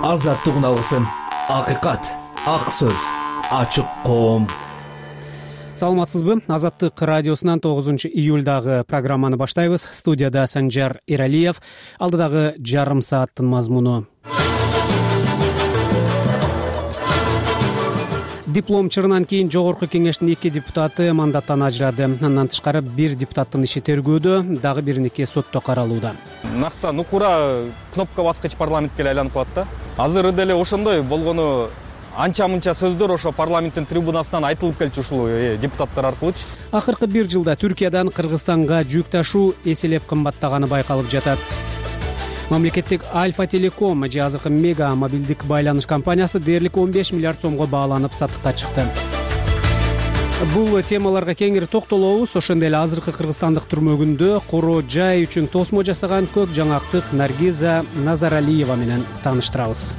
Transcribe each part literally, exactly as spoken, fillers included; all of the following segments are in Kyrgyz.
азаттыгын алгысың. Акыйкат, ак сөз, ачык коом. Саламатсызбы? Азаттык радиосунан тогузунчу июльдагы программаны баштайбыз. Студияда Санжар Иралиев. Алдыдагы жарым сааттын мазмуну. Дипломчурунан кийин Жогорку кеңештин эки депутаты мандаттан ажырады. Андан тышкары бир депутаттын иши тергөөдө, дагы бириники сотто каралууда. Накта нукура кнопка баскыч парламентке айланып калат да. Азыр деле ошондой болгону анча-мынча сөздөр ошо парламенттин трибунасынан айтылып келчү ушул депутаттар аркылуучу. Акыркы бир жылда Түркиядан Кыргызстанга жүк ташуу эселеп кымбаттаганы байкалып жатат. Мамлекеттик Альфа Телеком же азыркы мега мобилдик байланыш компаниясы дээрлик он беш миллиард сомго бааланып сатыкка чыкты. Бул темаларга кеңири токтолобуз. Ошондой эле азыркы кыргызстандык түрмөгүндө короо жай үчүн тосмо жасаган көк жаңактык Наргиза Назаралиева менен тааныштырабыз.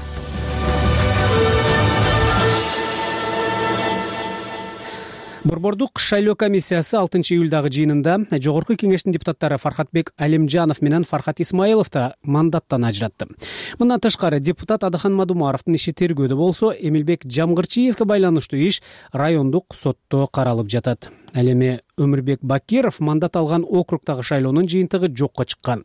Борбордук шайлоо комиссиясы алтынчы июльдагы жыйынында Жогорку кеңештин депутаттары Фархатбек Алимжанов менен Фархат Исмаиловду мандаттан ажыратты. Мындан тышкары депутат Адахан Мадумаровдун иши тергөөдө болсо, Эмилбек Жамгырчиевге байланыштуу иш райондук сотто каралып жатат. Ал эми Өмүрбек Бакиров мандат алган округдагы шайлоонун жыйынтыгы жокко чыккан.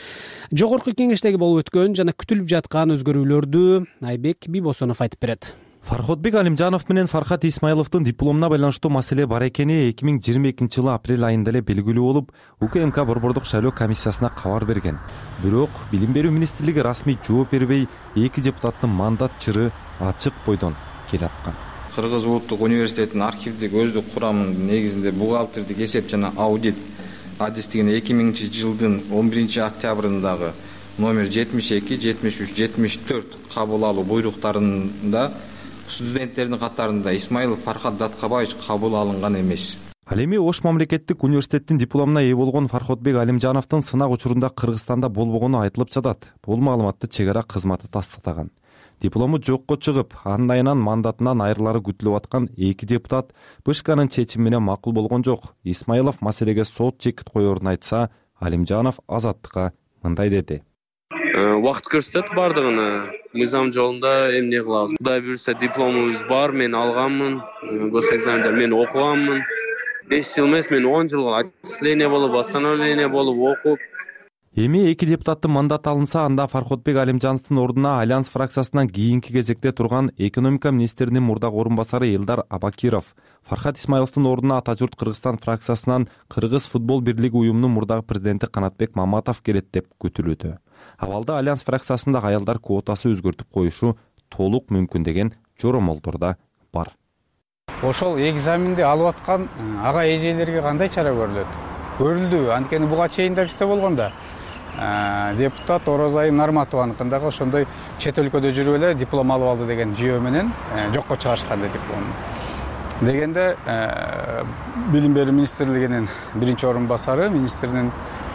Жогорку кеңештеги болуп өткөн жана күтүлүп жаткан өзгөрүүлөрдү Айбек Бибосонов айтып берет. Фархатбек Алимжанов менен Фархат Исмаиловдун дипломуна байланыштуу маселе бар экени эки миң жыйырма экинчи жылы апрель айында эле белгилүү болуп, УКМК Борбордук шайлоо комиссиясына кабар берген. Бирок Билим берүү министрлиги расмий жооп бербей, эки депутаттын мандат чыры ачык бойдон келаткан. Кыргыз улуттук университетинин архивдик өздүк курамынын негизинде бухгалтердик эсеп жана аудит адистигине эки миңинчи жылдын он биринчи октябрындагы номер жетимиш эки, жетимиш үч, жетимиш төрт кабыл алуу буйруктарында студенттердин катарында Исмаилов Фархат Даткабаевич кабыл алынган эмес. Ал эми Ош мамлекеттик университеттин дипломуна ээ болгон Фархатбек Алимжановдун сынак учурунда Кыргызстанда болбогону айтылып жатат. Бул маалыматты чек ара кызматы тастыктаган. Диплому жокко чыгып, анын айынан мандатынан айрылары күтүлүп аткан эки депутат БШКнын чечими менен макул болгон жок. Исмаилов маселеге сот чекит коерун айтса, Алимжанов Азаттыкка мындай деди. Убакыт көрсөтөт бардыгын. Мыйзам жолунда эмне кылабыз? Кудай буйрса дипломубуз бар, мен алганмын. Гос экзамендер мен окуганмын. беш жыл эмес, мен он жыл отчисление болуп, восстановление болуп окуп. Эми эки депутаттын мандаты алынса, анда Фархатбек Алимжановдун ордуна Альянс фракциясынан кийинки кезекте турган экономика министринин мурдагы орун басары Элдар Абакиров, Фархат Исмаиловдун ордуна Ата журт Кыргызстан фракциясынан Кыргыз футбол бирлиги уюмунун мурдагы президенти Канатбек Маматов келет деп күтүлүүдө. Абалда Альянс фракциясында аялдар квотасы өзгөртүп коюшу толук мүмкүн деген жоромолдор да бар. Ошол экзаменди алып аткан ага эжелерге кандай чара көрүлөт? Көрүлдү. Анткени буга чейин да бизде болгондо депутат Орозай Нарматованыкындагы ошондой чет өлкөдө жүрүп эле диплом алып алды деген жүйө менен жокко чыгарышкан дипломду. Дегенде Билим берүү министрлигинин биринчи орун басары министринин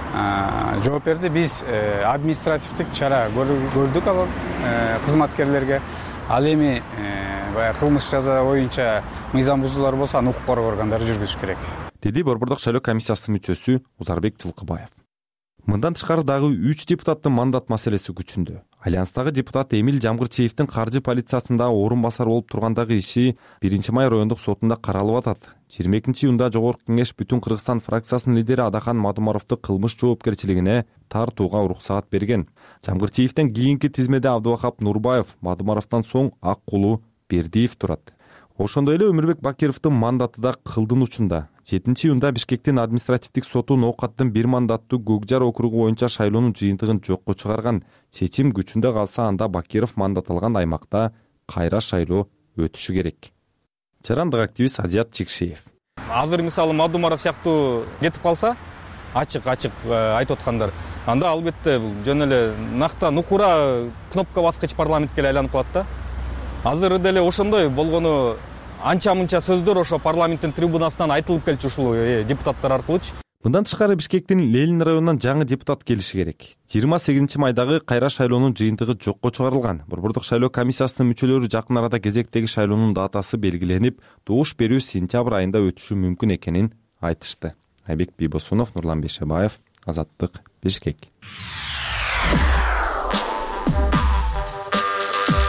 жооп берди. Биз административдик чара көрдүк ал кызматкерлерге. Ал эми баягы кылмыш жаза боюнча мыйзам бузуулар болсо аны укук коргоо органдары жүргүзүш керек, деди Борбордук шайлоо комиссиясынын мүчөсү Узарбек Жылкыбаев. Мындан тышкары дагы үч депутаттын мандат маселеси күчүндө. Альянстагы депутат Эмил Жамгырчиевдин каржы полициясында орун басар болуп тургандагы иши биринчи май райондук сотунда каралып атат. жыйырма экинчи июнда Жогорку кеңеш Бүтүн Кыргызстан фракциясынын лидери Адахан Мадумаровду кылмыш жоопкерчилигине тартууга уруксаат берген. Жамгырчиевден кийинки тизмеде Абдубахап Нурбаев, Мадумаровдон соң Аккулу Бердиев турат. Ошондой эле Өмүрбек Бакировдун мандаты да кылдын учунда. жетинчи июнда Бишкектин административдик соту Ноокаттын бир мандаттуу Көкжар округу боюнча шайлоонун жыйынтыгын жокко чыгарган. Чечим күчүндө калса, анда Бакиров мандат алган аймакта кайра шайлоо өтүшү керек. Жарандык активист Азият Чикшиев. Азыр мисалы Мадумаров сыяктуу кетип калса, ачык-ачык айтып аткандар, анда албетте жөн эле накта нукура кнопка баскыч парламентке айланып калат да. Азыр деле ошондой болгону анча-мынча сөздөр ошо парламенттин трибунасынан айтылып келчү ушул депутаттар аркылуучу. Мындан тышкары Бишкектин Ленин районунан жаңы депутат келиши керек. жыйырма сегизинчи майдагы кайра шайлоонун жыйынтыгы жокко чыгарылган. Борбордук шайлоо комиссиясынын мүчөлөрү жакын арада кезектеги шайлоонун датасы белгиленип, добуш берүү сентябрь айында өтүшү мүмкүн экенин айтышты. Айбек Бибосонов, Нурлан Бешебаев, Азаттык, Бишкек.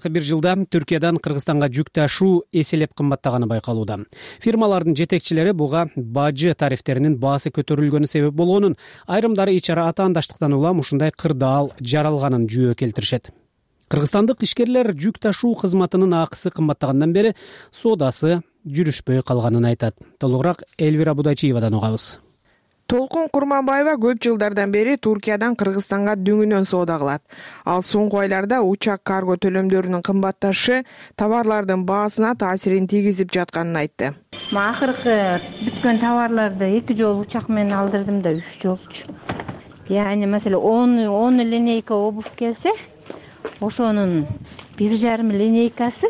акыркы бир жылда Түркиядан Кыргызстанга жүк ташуу эселеп кымбаттаганы байкалууда. Фирмалардын жетекчилери буга бажы тарифтеринин баасы көтөрүлгөнү себеп болгонун, айрымдары ичара атаандаштыктан улам ушундай кырдаал жаралганын жүйө келтиришет. Кыргызстандык ишкерлер жүк ташуу кызматынын акысы кымбаттагандан бери соодасы жүрүшпөй калганын айтат. Толугураак Элвира Будайчиевадан угабыз. Толкун Курманбаева көп жылдардан бери Туркиядан Кыргызстанга дүңүнөн соода кылат. Ал соңку айларда учак карго төлөмдөрүнүн кымбатташы товарлардын баасына таасирин тийгизип жатканын айтты. Акыркы бүткөн товарларды эки жолу учак менен алдырдым да үч жолчу. Яни маселен он линейка обувь келсе, ошонун бир жарым линейкасы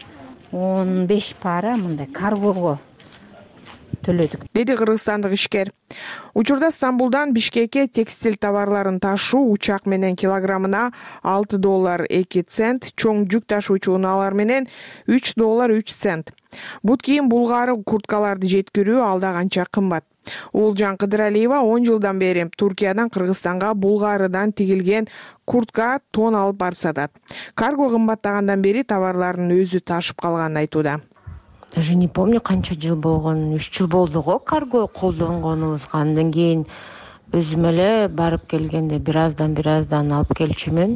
он беш пара мындай каргого төлөдүк, деди кыргызстандык ишкер. Учурда Стамбулдан Бишкекке текстиль товарларын ташуу учак менен килограммына алты доллар эки цент, чоң жүк ташуучу унаалар менен үч доллар үч цент. Бут кийим булгары курткаларды жеткирүү алда канча кымбат. Улжан Кыдыралиева он жылдан бери Туркиядан Кыргызстанга булгарыдан тигилген куртка тон алып барып сатат. Карго кымбаттагандан бери товарлардын өзү ташып калганын айтууда. Даже не помню канча жыл болгон, үч жыл болду го карго колдонгонубузга. Андан кийин өзүм эле барып келгенде бир аздан бир аздан алып келчүмүн.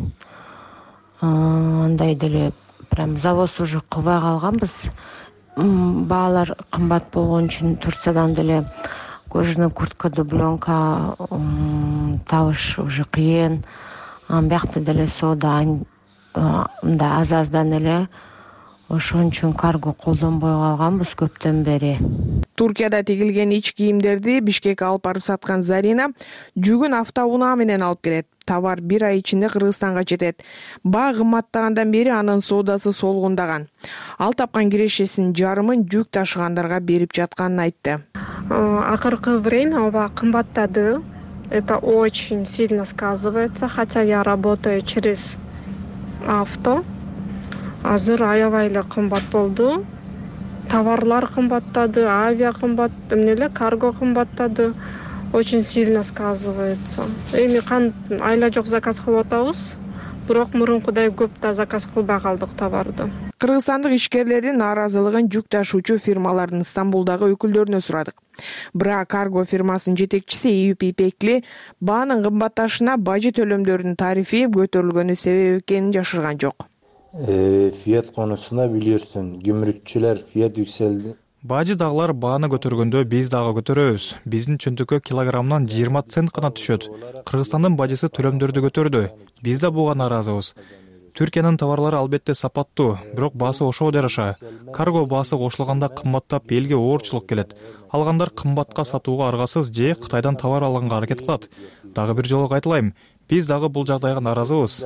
Андай деле прям завоз уже кылбай калганбыз. Баалар кымбат болгон үчүн Турциядан деле кожаный куртка, дубленка табыш уже кыйын. Биякта деле соода мындай аз-аздан эле. Ошон үчүн карго колдонбой калганбыз көптөн бери. Туркияда тигилген ич кийимдерди Бишкекке алып барып саткан Зарина жүгүн автоунаа менен алып келет. Товар бир ай ичинде Кыргызстанга жетет. Баа кымбаттагандан бери анын соодасы солгундаган. Ал тапкан кирешесинин жарымын жүк ташыгандарга берип жатканын айтты. Акыркы время оба кымбаттады. Это очень сильно сказывается, хотя я работаю через авто. Азыр аябай эле кымбат болду. Товарлар кымбаттады, авиа кымбат, эмнеле карго кымбаттады. Очень сильно сказывается. Эми кан айла жок заказ кылып атабыз, бирок мурункудай көп да заказ кылбай калдык товарды. Кыргызстандык ишкерлердин нааразылыгын жүк ташуучу фирмалардын Стамбулдагы өкүлдөрүнө сурадык. Бирок карго фирмасынын жетекчиси Эюп Ипекли баанын кымбатташына бажы төлөмдөрүнүн тарифи көтөрүлгөнү себеп экенин жашырган жок. Фиат конусуна билерсиң, гүмрүкчүлөр фиат yüksəldi. Бажыдагылар бааны көтөргөндө биз дагы көтөрөбүз. Биздин чөнтөккө килограммдан жыйырма цент гана түшөт. Кыргызстандын бажысы төлөмдөрдү көтөрдү. Биз да буга нааразыбыз. Түркиянын товарлары албетте сапаттуу, бирок баасы ошого жараша. Карго баасы кошулганда кымбаттап элге оорчулук келет. Алгандар кымбатка сатууга аргасыз же Кытайдан товар алганга аракет кылат. Дагы бир жолу кайталайм, биз дагы бул жагдайга нааразыбыз.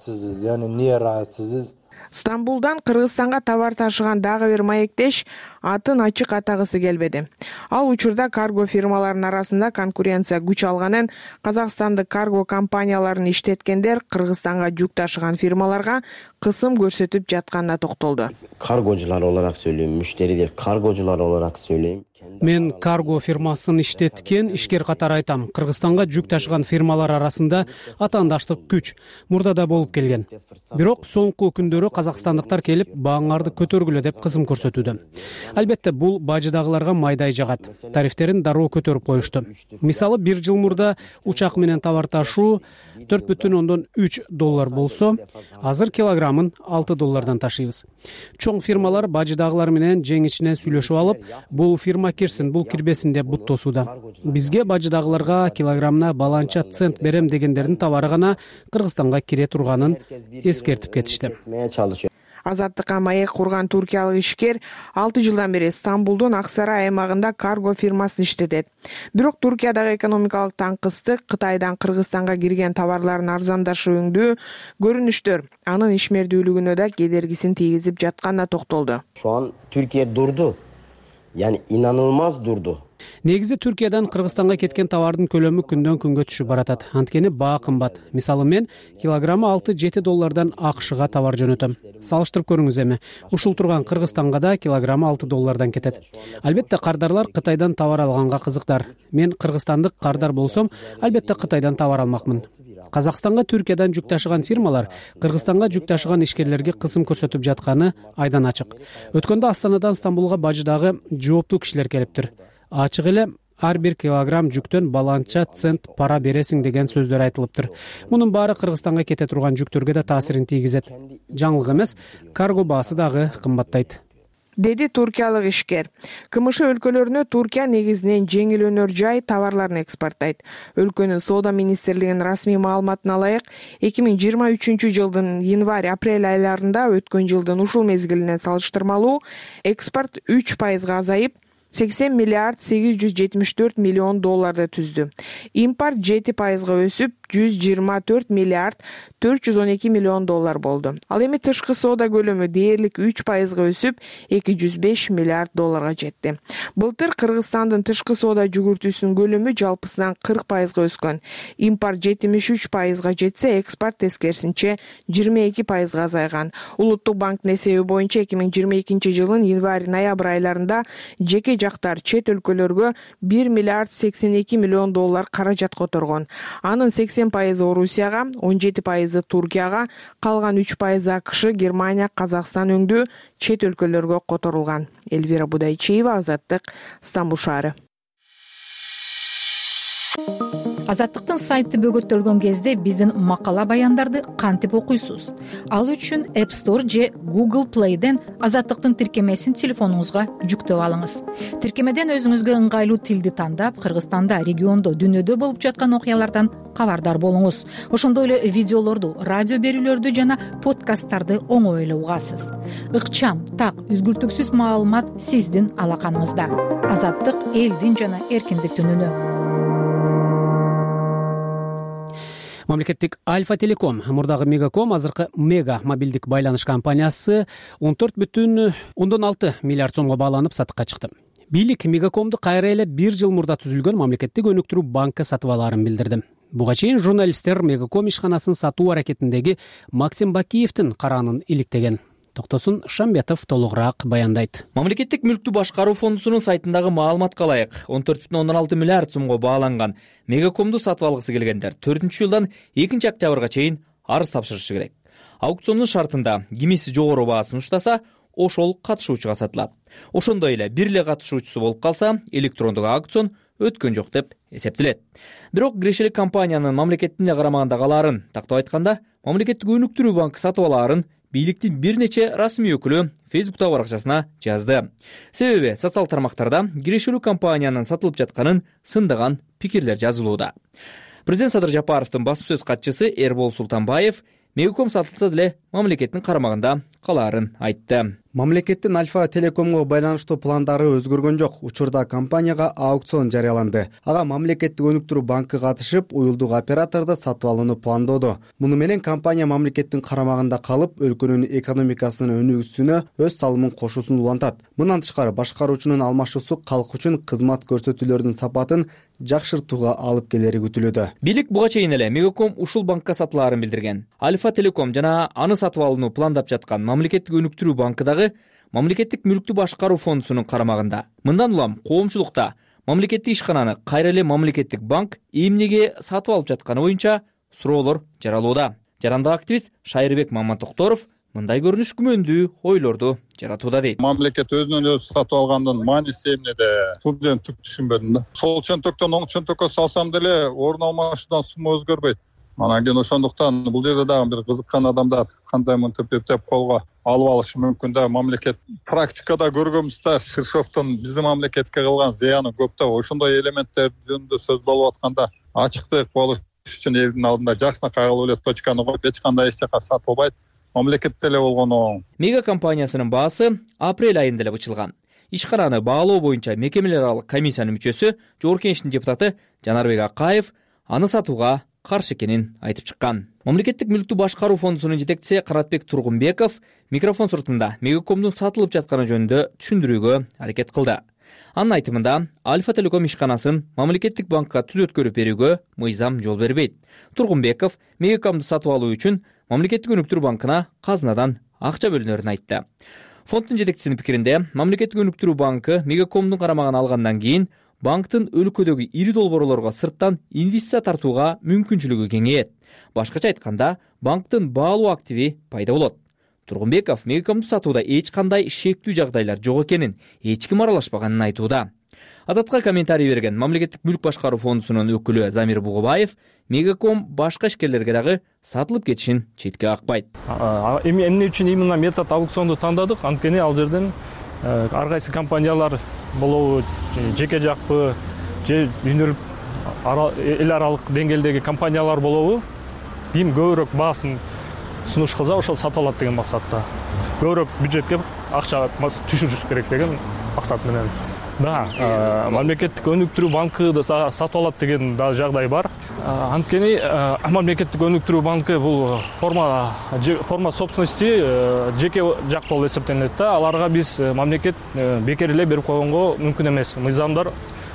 Стамбулдан Кыргызстанга товар ташыган дагы бир маектеш атын ачык атагысы келбеди. Ал учурда карго фирмаларынын арасында конкуренция күч алганын, Казакстандык карго компанияларын иштеткендер Кыргызстанга жүк ташыган фирмаларга кысым көрсөтүп жатканына токтолду. Каргочулар olarak söyleyeyim, müşteri değil, kargocular olarak söyleyeyim. Мен карго фирмасын иштеткен ишкер катары айтам. Кыргызстанга жүк ташыган фирмалар арасында атаандаштык күч мурда да болуп келген. Бирок соңку күндөрү казакстандыктар келип бааңарды көтөргүлө деп кызым көрсөтүүдө. Албетте бул бажыдагыларга майдай жагат. Тарифтерин дароо көтөрүп коюшту. Мисалы бир жыл мурда учак менен товар ташуу төрт бүтүн ондон үч доллар болсо, азыр килограммын алты доллардан ташыйбыз. Чоң фирмалар бажыдагылар менен жең ичине сүйлөшүп алып, бул фирма кирсин, бул кирбесин деп буттосууда. Бизге бажыдагыларга килограммына баланча цент берем дегендердин товары гана Кыргызстанга кире турганын эскертип кетишти. Азаттыкка маек курган туркиялык ишкер алты жылдан бери Стамбулдун Аксарай аймагында карго фирмасын иштетет. Бирок Туркиядагы экономикалык таңкыстык, Кытайдан Кыргызстанга кирген товарлардын арзандашуунду көрүнүштөр анын ишмердүүлүгүнө да кедергисин тийгизип жатканына токтолду. Şu an Türkiye durdu. Yani inanılmaz durdu. Негизи Түркиядан Кыргызстанга кеткен товардын көлөмү күндөн күнгө түшүп баратат. Анткени баа кымбат. Мисалы мен килограммы алты жети доллардан АКШга товар жөнөтөм. Салыштырып көрүңүз эми. Ушул турган Кыргызстанга да килограммы алты доллардан кетет. Албетте кардарлар Кытайдан товар алганга кызыктар. Мен кыргызстандык кардар болсом, албетте Кытайдан товар алмакмын. Казакстанга Түркиядан жүк ташыган фирмалар Кыргызстанга жүк ташыган ишкерлерге кысым көрсөтүп жатканы айдан ачык. Өткөндө Астанадан Стамбулга бажыдагы жооптуу кишилер келиптир. Ачык эле ар бир килограмм жүктөн баланча цент пара бересиң деген сөздөр айтылыптыр. Мунун баары Кыргызстанга кете турган жүктөргө да таасирин тийгизет. Жаңылык эмес, карго баасы дагы кымбаттайт, деди туркиялык ишкер. КМШ өлкөлөрүнө Туркия негизинен жеңил өнөр жай товарларын экспорттойт. Өлкөнүн соода министрлигинин расмий маалыматына ылайык, эки миң жыйырма үчүнчү жылдын январь-апрель айларында өткөн жылдын ушул мезгилине салыштырмалуу экспорт үч пайызга азайып, сексен миллиард сегиз жүз жетимиш төрт миллион долларды түздү. Импорт жети пайызга өсүп, жүз жыйырма төрт миллиард төрт жүз он эки миллион доллар болду. Ал эми тышкы соода көлөмү дээрлик үч пайызга өсүп, эки жүз беш миллиард долларга жетти. Былтыр Кыргызстандын тышкы соода жүгүртүүсүнүн көлөмү жалпысынан кырк пайызга өскөн. Импорт жетимиш үч пайызга жетсе, экспорт тескерисинче жыйырма эки пайызга азайган. Улуттук банктын эсеби боюнча эки миң жыйырма экинчи жылдын январь-ноябрь айларында жеке жактар чет өлкөлөргө бир миллиард сексен эки миллион доллар каражат которгон. Анын сексен пайызы Орусияга, он жети пайызы Туркияга, калган үч пайызы АКШ, Германия, Казакстан өңдүү чет өлкөлөргө которулган. Эльвира Будайчиева, Азаттык, Стамбул шаары. Азаттыктын сайты бөгөттөлгөн кезде биздин макала баяндарды кантип окуйсуз? Ал үчүн App Store же Google Play'ден Азаттыктын тиркемесин телефонуңузга жүктөп алыңыз. Тиркемеден өзүңүзгө ыңгайлуу тилди тандап, Кыргызстанда, региондо, дүнүйдө болуп жаткан окуялардан кабардар болуңуз. Ошондой эле видеолорду, радио берүүлөрдү жана подкасттарды оңой эле угасыз. Ыкчам, так, үзгүлтүксүз маалымат сиздин алаканыңызда. Азаттык элдин жана эркиндиктин үнү. Мамлекеттик Альфа Телеком, мурдагы Мегаком, азыркы Мега мобилдик байланыш компаниясы он төрт бүтүн ондон алты миллиард сомго бааланып сатыкка чыкты. Бийлик Мегакомду кайра эле бир жыл мурда түзүлгөн мамлекеттик өнүктүрүү банкы сатып алаарын билдирди. Буга чейин журналисттер Мегаком ишканасын сатуу аракетиндеги Максим Бакиевдин караанын иликтеген. Токтосун Шамбетов толугураак баяндайт. Мамлекеттик мүлктү башкаруу фондусунун сайтындагы маалыматка ылайык он төрт бүтүн ондон алты миллиард сомго бааланган Мегакомду сатып алгысы келгендер төртүнчү жылдан экинчи октябрга чейин арыз тапшырышы керек. Аукциондун шартында кимиси жогору баасын уштаса, ошол катышуучуга сатылат. Ошондой эле бир эле катышуучусу болуп калса, электрондук аукцион өткөн жок деп эсептелет. Бирок кирешелик компаниянын мамлекеттин эле карамагындагы аларын, тактап айтканда, мамлекеттик өнүктүрүү банкы сатып алаарын бийликтин бир нече расмий өкүлү Фейсбуктагы баракчасына жазды. Себеби социал тармактарда кирешелүү компаниянын сатылып жатканын сындаган пикирлер жазылууда. Президент Садыр Жапаровдун басма сөз катчысы Эрбол Султанбаев Мегаком сатылса деле мамлекеттин карамагында калаарын айтты. Мамлекеттин Альфа Телекомго байланыштуу пландары өзгөргөн жок. Учурда компанияга аукцион жарыяланды. Ага мамлекеттик өнүктүрүү банкы катышып, уюлдук операторду сатып алууну пландоодо. Муну менен компания мамлекеттин карамагында калып, өлкөнүн экономикасынын өнүгүүсүнө өз салымын кошуусун улантат. Мындан тышкары башкаруучунун алмашуусу калк үчүн кызмат көрсөтүүлөрдүн сапатын жакшыртууга алып келери күтүлүүдө. Бийлик буга чейин эле Мегаком ушул банкка сатылаарын билдирген. Альфа Телеком жана аны сатып алууну пландап жаткан мамлекеттик өнүктүрүү банкы дагы мамлекеттик мүлктү башкаруу фондусунун карамагында. Мындан улам коомчулукта мамлекеттик ишкананы кайра эле мамлекеттик банк эмнеге сатып алып жатканы боюнча суроолор жаралууда. Жарандык активист Шайырбек Мамантокторов мындай көрүнүш күмөндүү ойлорду жаратууда дейт. Мамлекет өзүнөн өзү сатып алгандын мааниси эмнеде? Бул жөн түк түшүнбөдүм да. Сол чөнтөктөн оң чөнтөккө салсам деле орун алмашуудан сума өзгөрбөйт. Анан кийин ошондуктан бул жерде дагы бир кызыккан адамдар кандай мынтип эптеп колго алып алышы мүмкүн да. Мамлекет практикада көргөнбүз, Ширшовдун биздин мамлекетке кылган зыяны көп да. Ошондой элементтер жөнүндө сөз болуп атканда ачыктык болуш үчүн элдин алдында жакшына кайгылуу эле точканы коюп, эч кандай эч жака сатылбайт. Мамлекетте эле болгону. Мега компаниясынын баасы апрель айында эле бычылган. Ишкананы баалоо боюнча мекемелер аралык комиссиянын мүчөсү, Жогорку Кеңештин депутаты Жанарбек Акаев аны сатууга каршы экенин айтып чыккан. Мамлекеттик мүлктү башкаруу фондусунун жетекчиси Каратбек Тургунбеков микрофон суртунда Мегакомдун сатылып жатканы жөнүндө түшүндүрүүгө аракет кылды. Анын айтымында Альфа Телеком ишканасын мамлекеттик банкка түз өткөрүп берүүгө мыйзам жол бербейт. Тургунбеков Мегакомду сатып алуу үчүн мамлекеттик өнүктүрүү банкына казынадан акча бөлүнөрүн айтты. Фонддун жетекчисинин пикиринде, мамлекеттик өнүктүрүү банкы Мегакомдун карамагына алгандан кийин банктын өлкөдөгү ири долбоорлорго сырттан инвестиция тартууга мүмкүнчүлүгү кеңейет. Башкача айтканда, банктын баалуу активи пайда болот. Тургунбеков Мегакомду сатууда эч кандай шектүү жагдайлар жок экенин, эч ким аралашпаганын айтууда. Азатка комментарий берген Мамлекеттик мүлк башкаруу фондусунун өкүлү Замир Бугубаев Мегаком башка ишкерлерге дагы сатылып кетишин четке какпайт. Эмне үчүн именно метод аукционду тандадык? Анткени ал жерден ар кайсы компаниялар болобу, жеке жакпы же үнөлүп эл аралык деңгээлдеги компаниялар болобу, ким көбүрөөк баасын сунуш кылса ошол сатып алат деген максатта. Көбүрөөк бюджетке акча түшүрүш керек деген максат менен. Да, мамлекеттик өнүктүрүү банкы сатып алат деген да жагдай бар. Анткени мамлекеттик өнүктүрүү банкы бул форма форма собственности жеке жак болуп эсептелет да. Аларга биз мамлекет бекер эле берип койгонго мүмкүн эмес. Мыйзамдар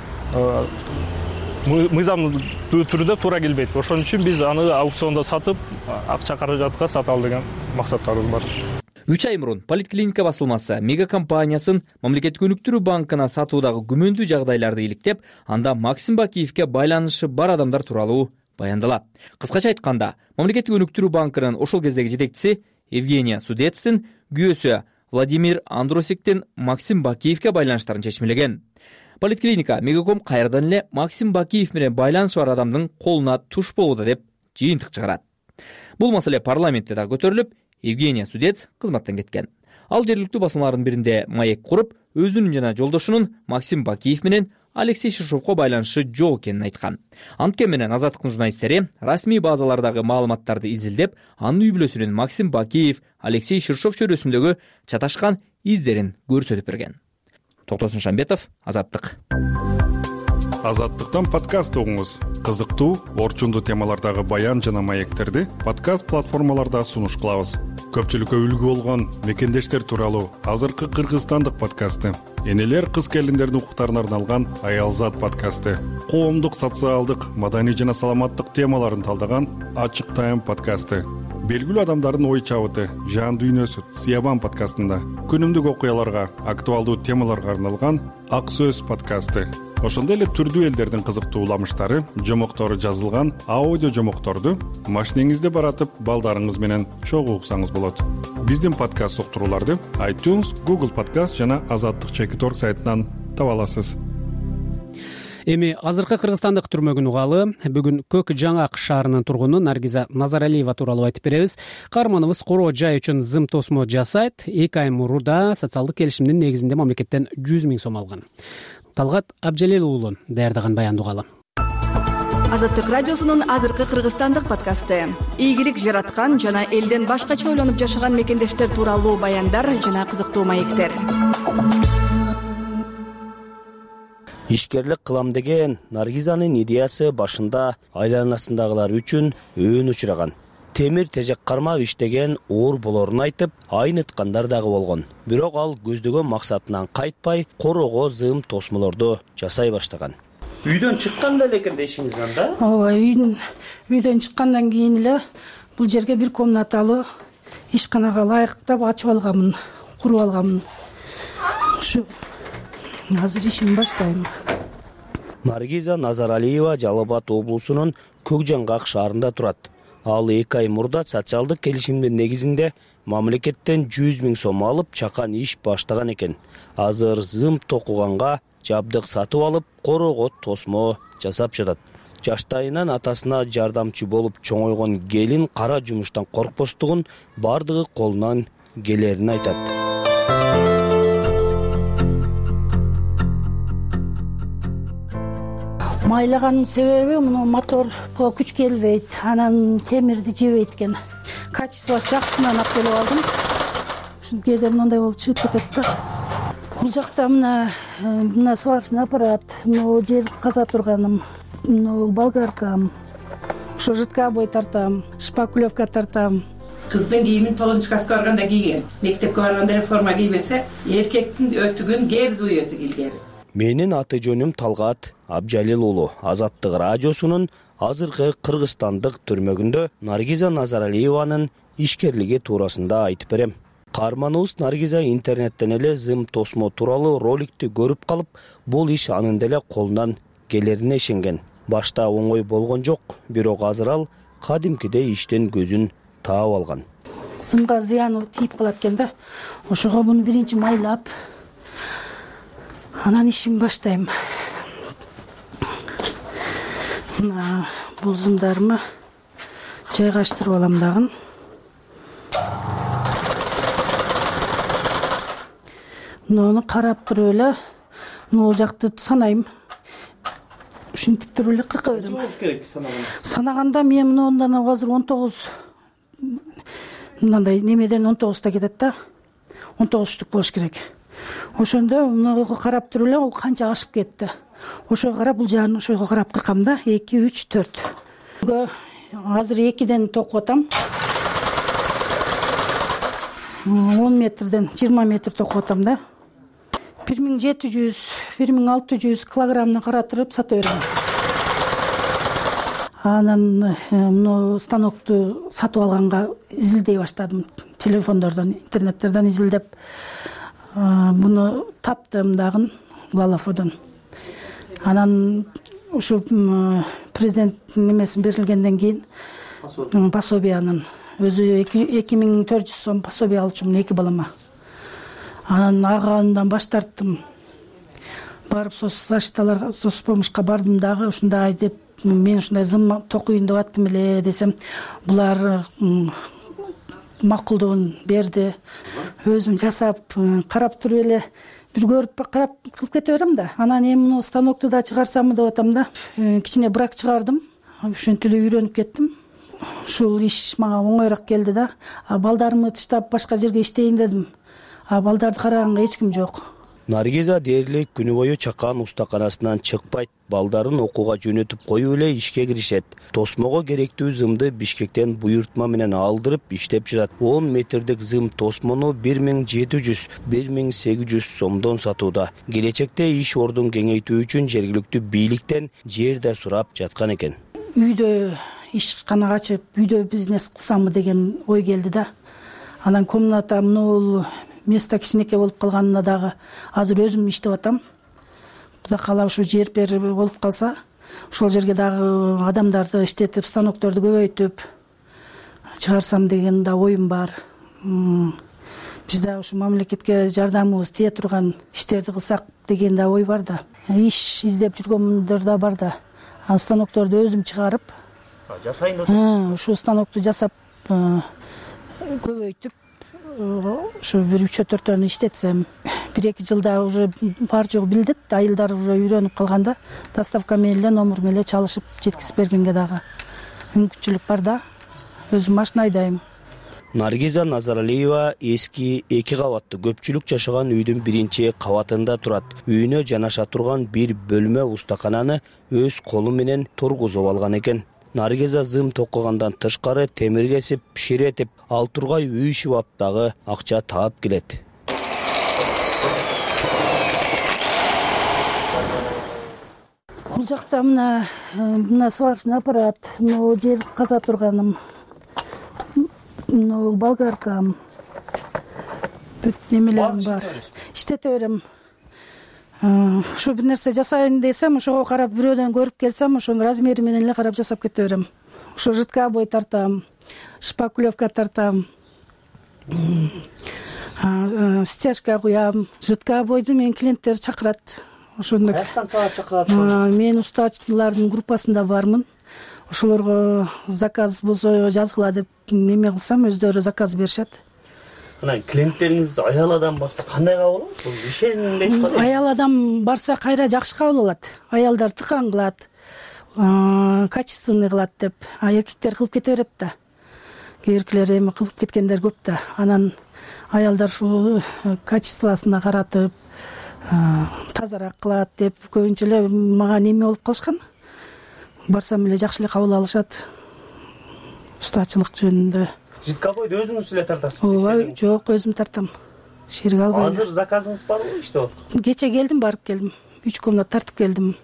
мыйзамдуу түрдө туура келбейт. Ошон үчүн биз аны аукциондо сатып, акча каражатка саталы деген максаттарыбыз бар. үч ай мурун Политклиника басылмасы Мега компаниясын Мамлекеттик өнүктүрүү банкына сатуудагы күмөндүү жагдайларды иликтеп, анда Максим Бакиевке байланышы бар адамдар тууралуу баяндалат. Кыскача айтканда, Мамлекеттик өнүктүрүү банкынын ошол кездеги жетекчиси Евгения Судецтин күйөөсү Владимир Андросиктин Максим Бакиевке байланыштарын чечмелеген. Политклиника Мегаком кайрадан эле Максим Бакиев менен байланышы бар адамдын колуна туш болууда деп жыйынтык чыгарат. Бул маселе парламентте да көтөрүлүп, Евгения Судец кызматтан кеткен. Ал жергиликтүү басылмалардын биринде маек куруп, өзүнүн жана жолдошунун Максим Бакиев менен Алексей Шишовго байланышы жок экенин айткан. Анткени менен Азаттыктын журналисттери расмий базалардагы маалыматтарды изилдеп, анын үй бүлөсүнүн Максим Бакиев, Алексей Шишов чөйрөсүндөгү чаташкан издерин көрсөтүп берген. Токтосун Шамбетов, Азаттык. Азаттыктан подкаст угуңуз. Кызыктуу, орчундуу темалардагы баян жана маектерди подкаст платформаларда сунуш кылабыз. Көпчүлүккө үлгү болгон мекендештер тууралуу азыркы кыргызстандык подкасты, энелер кыз келиндердин укуктарына арналган Аялзат подкасты, коомдук, социалдык, маданий жана саламаттык темаларын талдаган Ачык Тайм подкасты, белгилүү адамдардын ой чабыты, жан дүйнөсү Сиябан подкастында, күнүмдүк окуяларга, актуалдуу темаларга арналган Ак Сөз подкасты. Ошондой эле түрдүү элдердин кызыктуу уламыштары, жомоктору жазылган аудио жомокторду машинеңизде баратып, балдарыңыз менен чогуу уксаңыз болот. Биздин подкаст уктурууларды iTunes, Google Podcast жана Азаттык чекит точка орг сайтынан таба аласыз. Эми азыркы Кыргызстандык түрмөгүн угалы, бүгүн Көк Жаңак шаарынын тургуну Наргиза Назаралиева тууралуу айтып беребиз. Каарманыбыз короо жай үчүн зым тосмо жасайт. эки ай мурда социалдык келишимдин негизинде мамлекеттен жүз миң сом алган. Талгат Абжалел уулу даярдаган баянды угалы. Азаттык радиосунун азыркы Кыргызстандык подкасты. Ийгилик жараткан жана элден башкача ойлонуп жашаган мекендештер тууралуу баяндар жана кызыктуу маектер. Ишкерлик кылам деген Наргизанын идеясы башында айланасындагылар үчүн өөн учураган. Темир тежек кармап иштеген оор болорун айтып, айныткандар дагы болгон. Бирок ал көздөгөн максатынан кайтпай, короого зым тосмолорду жасай баштаган. Үйдөн чыкканда эле экен ишиңиз анда? Ооба, үйдөн үйдөн чыккандан кийин эле бул жерге бир комнаталуу ишканага ылайыктап ачып алганмын, куруп алганмын. Ушу азыр ишимди баштайм. Наргиза Назаралиева Жалал Абад облусунун Көк Жаңгак шаарында турат. Ал эки ай мурда социалдык келишимдин негизинде мамлекеттен жүз миң сом алып, чакан иш баштаган экен. Азыр зым токуганга жабдык сатып алып, короого тосмо жасап жатат. Жаштайынан атасына жардамчы болуп чоңойгон келин кара жумуштан коркпостугун, бардыгы колунан келерин айтат. Майлаганын себеби муну моторго күч келбейт, анан темирди жебейт экен. Качествосы жакшысынан алып келип алдым. Ушун кээде мындай болуп чыгып кетет да. Бул жакта мына мына сварочный аппарат, мына жер каза турганым, мына болгаркам, ошо жидкобой тартам, шпаклевка тартам. Кыздын кийимин тогузунчу класска барганда кийген. Мектепке барганда форма кийбесе, эркектин өтүгүн герзуй өтүк илгери. Менин аты жөнүм Талгат Абжалел уулу. Азаттык радиосунун азыркы Кыргызстандык түрмөгүндө Наргиза Назаралиеванын ишкерлиги туурасында айтып берем. Каарманыбыз Наргиза интернеттен эле зым тосмо тууралуу роликти көрүп калып, бул иш анын деле колунан келерине ишенген. Башта оңой болгон жок, бирок азыр ал кадимкидей иштен көзүн таап алган. Зымга зыяны тийип калат экен да. Ошого муну биринчи майлап анан ишимди баштайм. Мына бул зымдарымы жайгаштырып алам дагы. Муну карап туруп эле могул жакты санайм. Ушинтип туруп эле кырка берем. Болуш керек санаганда. Санаганда мен мындан азыр он тогуз мындай немеден он тогузда кетет да. он тогуз штук болуш керек. Ошондо мунуга карап туруп эле ал канча ашып кетти. Ошого карап бул жагын ошого карап кыркам да. эки, үч, төрт. Азыр экиден токуп атам. он метрден жыйырма метр токуп атам да. бир миң жети жүз, бир миң алты жүз килограммына каратырып сата берем. Анан муну станокту сатып алганга изилдей баштадым. Телефондордон, интернеттерден изилдеп муну таптым дагы Лалафодон. Анан ушу президенттин немесин берилгенден кийин пособиянын өзү эки миң төрт жүз сом пособия алчумун эки балама. Анан агандан баш тарттым. Барып соцзащиталарга, соцпомощка бардым дагы ушундай деп мен ушундай зым токуйун деп аттым эле десем, булар макулдугун берди. Өзүм жасап, карап туруп эле бир көрүп карап кылып кете берем да. Анан эми муну станокту да чыгарсамбы деп атам да. Кичине брак чыгардым. Ошентип эле үйрөнүп кеттим. Ушул иш мага оңоюраак келди да. Балдарымды таштап башка жерге иштейин дедим. А балдарды караганга эч ким жок. Наргиза дээрлик күнү бою чакан устаканасынан чыкпайт. Балдарын окууга жөнөтүп коюп эле ишке киришет. Тосмого керектүү зымды Бишкектен буйртма менен алдырып иштеп жатат. он метрдик зым тосмону бир миң жети жүз, бир миң сегиз жүз сомдон сатууда. Келечекте иш ордун кеңейтүү үчүн жергиликтүү бийликтен жер да сурап жаткан экен. Үйдө ишкана ачып, үйдө бизнес кылсамбы деген ой келди да. Анан комната мынул место кичинекей болуп калганына дагы азыр өзүм иштеп атам. Кудай каалап ушу жер берип болуп калса, ошол жерге дагы адамдарды иштетип, станокторду көбөйтүп чыгарсам деген да оюм бар. Биз да ушу мамлекетке жардамыбыз тие турган иштерди кылсак деген да ой бар да. Иш издеп жүргөндөр да бар да. Станокторду өзүм чыгарып, жасайын деп. Ушу станокту жасап көбөйтүп ушу бир үч төртөөнү иштетсем, бир эки жылда уже бар жогу билдет, айылдар уже үйрөнүп калганда доставка менен эле номер менен эле чалышып жеткизип бергенге дагы мүмкүнчүлүк бар да. Өзүм машина айдайм. Наргиза Назаралиева эски эки кабаттуу көпчүлүк жашаган үйдүн биринчи кабатында турат. Үйүнө жанаша турган бир бөлмө устакананы өз колу менен тургузуп алган экен. Наргиза зым токугандан тышкары темир кесип, пиширетип, ал тургай үй шыбап дагы акча таап келет. Бул жакта мына мына сварочный аппарат, мына жер каза турганым, мына болгаркам, бүт немелерим бар. Иштете берем. Ушу бир нерсе жасайын десем, ошого карап бирөөдөн көрүп келсем, ошонун размери менен эле карап жасап кете берем. Ошо жидкобой тартам, шпаклевка тартам, стяжка куям. Жидкобойду менин клиенттер чакырат. Ошондой. Каяктан таап чакырат? Мен устачылардын группасында бармын. Ошолорго заказ болсо жазгыла деп неме кылсам, өздөрү заказ беришет. Анан клиенттериңиз аял адам барса кандай кабыл алат? Бул ишенбей калат. Аял адам барса кайра жакшы кабыл алат. Аялдар тыкан кылат, качественный кылат деп, а эркектер кылып кете берет да. Эркектер эми кылып кеткендер көп да. Анан аялдар ушул качествосуна каратып, тазараак кылат деп көбүнчө эле мага неме болуп калышкан. Барсам эле жакшы эле кабыл алышат. Устачылык жөнүндө. Жидкобойду өзүңүз эле тартасыз? Ооба, жок, өзүм тартам. Шерик албайм. Азыр заказыңыз барбы, иштеп атат? Кече келдим, барып келдим. үч комнат тартып келдим.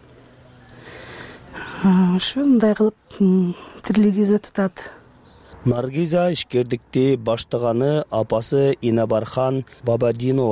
Ошондой кылып тирилигибиз өтүп атат. Наргиза ишкердикти баштаганы апасы Инабархан Бабадинова.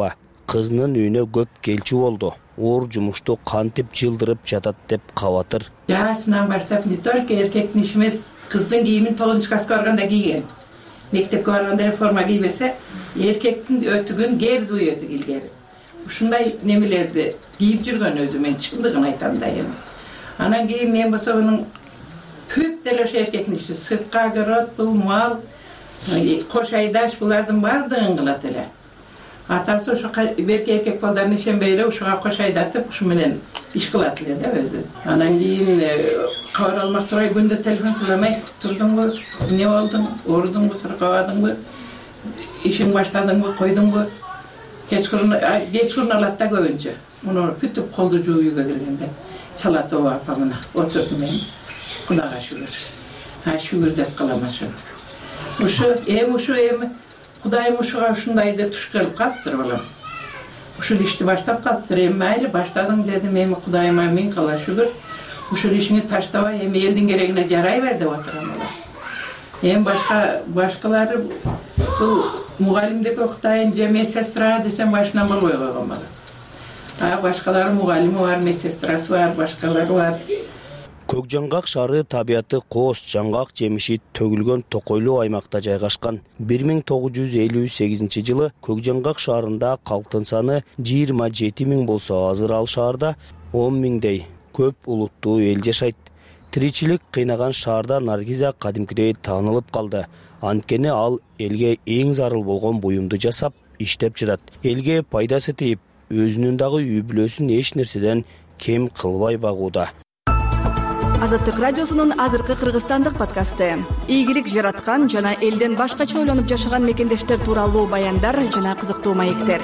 кызынын үйүнө көп келчү болду. Оор жумушту кантип жылдырып жатат деп кабатыр. Жашынан баштап не только эркектин иши эмес, кыздын кийимин тогузунчу класска барганда кийген. Мектепке барганда форма кийбесе, эркектин өтүгүн керз уй өтүк илгери. Ушундай немелерди кийип жүргөн өзү, мен чындыгын айтам да эми. Анан кийин мен болсо мунун бүт деле ошо эркектин иши, сыртка огород, бул мал, кош айдаш, булардын баардыгын кылат эле. Атасы ошо берки эркек балдарын ишенбей эле ушуга кош айдатып, ушу менен иш кылат эле да өзү. Анан кийин кабар алмак турай күндө телефон сурамай турдуңбу, эмне болдуң, оорудуңбу, сыркабадыңбы, ишиң баштадыңбы, койдуңбу? Кечкурун кечкурун алат да көбүнчө. Муну бүтүп колду жууп үйгө киргенде чалат о апа мына отурдум мен. Кудайга шүгүр. А шүгүр деп калам ошентип. Ушу эми ушу эми Кудайым ушуга ушундайды туш келип калыптыр балам. Ушул ишти баштап калыптыр. Эми майли баштадың дедим, эми Кудайыма миң кала шүгүр. Ушул ишиңи таштабай, эми элдин керегине жарай бер деп отурам балам. Эми башка башкалары бул мугалимдик окутайын же медсестра десем башынан болбой койгон балам. А башкалары мугалими бар, медсестрасы бар, башкалары бар. Көк жаңгак шаары табияты кооз, жаңгак жемиши төгүлгөн токойлуу аймакта жайгашкан. бир миң тогуз жүз элүү сегизинчи жылы Көк жаңгак шаарында калктын саны жыйырма жети миң болсо, азыр ал шаарда он миңдей көп улуттуу эл жашайт. Тиричилик кыйнаган шаарда Наргиза кадимкидей таанылып калды. Анткени ал элге эң зарыл болгон буюмду жасап, иштеп жатат. Элге пайдасы тийип, өзүнүн дагы үй бүлөсүн эч нерседен кем кылбай багууда. Азаттык радиосунун азыркы кыргызстандык подкасты. Ийгилик жараткан жана элден башкача ойлонуп жашаган мекендештер тууралуу баяндар жана кызыктуу маектер.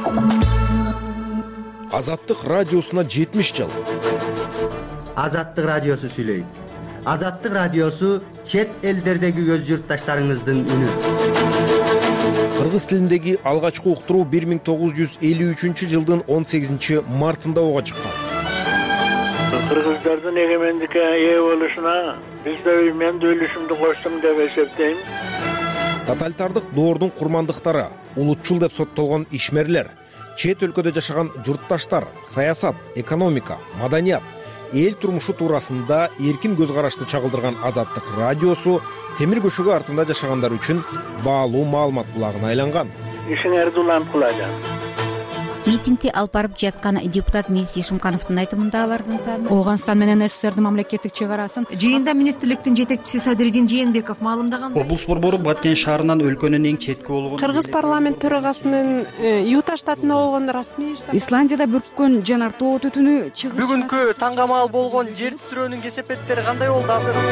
Азаттык радиосуна жетимиш жыл. Азаттык радиосу сүйлөйт. Азаттык радиосу чет элдердеги өз журтташтарыңыздын үнү. Кыргыз тилиндеги алгачкы уктуруу бир миң тогуз жүз элүү үчүнчү жылдын он сегизинчи мартында ого чыккан. Кыргыздардын эгемендикке ээ болушуна биз да мен да үлүшүмдү коштум деп эсептейм. Тоталитардык доордун курмандыктары, улутчул деп соттолгон ишмерлер, чет өлкөдө жашаган журтташтар, саясат, экономика, маданият, эл турмушу туурасында эркин көз карашты чагылдырган Азаттык радиосу темир көшөгү артында жашагандар үчүн баалуу маалымат булагына айланган. Ишиңерди уланып кылажам. Митингди алып барып жаткан депутат Мирис Ишимкановдун айтымындагылардын саны Ооганстан менен СССРдин мамлекеттик чек арасын жыйында министрликтин жетекчиси Садыридин Жээнбеков маалымдаган. Облус борбору Баткен шаарынан өлкөнүн эң четки болгон Кыргыз парламент төрагасынын Юта штатында болгон расмий Исландияда бүрккөн жанар тоо түтүнү чыгыш. Бүгүнкү таңгамал болгон жер титирөөнүн кесепеттери кандай болду?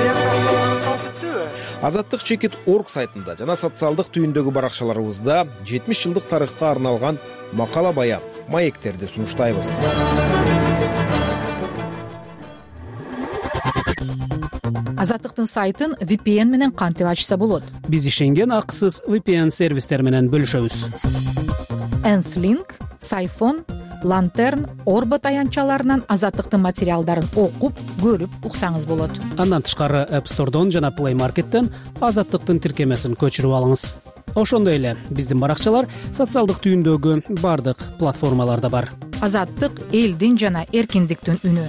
Азаттык чекит орг сайтында жана социалдык түйүндөгү баракчаларыбызда жетимиш жылдык тарыхка арналган макала баян, маектерди сунуштайбыз. Азаттыктын сайтын ви пи эн менен кантип ачса болот? Биз ишенген акысыз ви пи эн сервистер менен бөлүшөбүз. Энслинк, Сайфон, Лантерн, Орбот аянтчаларынан Азаттыктын материалдарын окуп, көрүп уксаңыз болот. Андан тышкары App Store'дон жана Play Market'тен Азаттыктын тиркемесин көчүрүп алыңыз. Ошондой эле биздин баракчалар социалдык түйүндөгү бардык платформаларда бар. Азаттык элдин жана эркиндиктин үнү.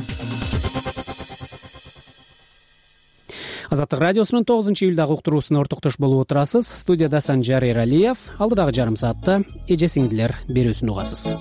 Азаттык радиосунун тогузунчу июлдагы уктуруусуна ортоктош болуп отурасыз. Студияда Санжар Эралиев. Алдыдагы жарым саатта эже сиңдилер берүүсүн угасыз.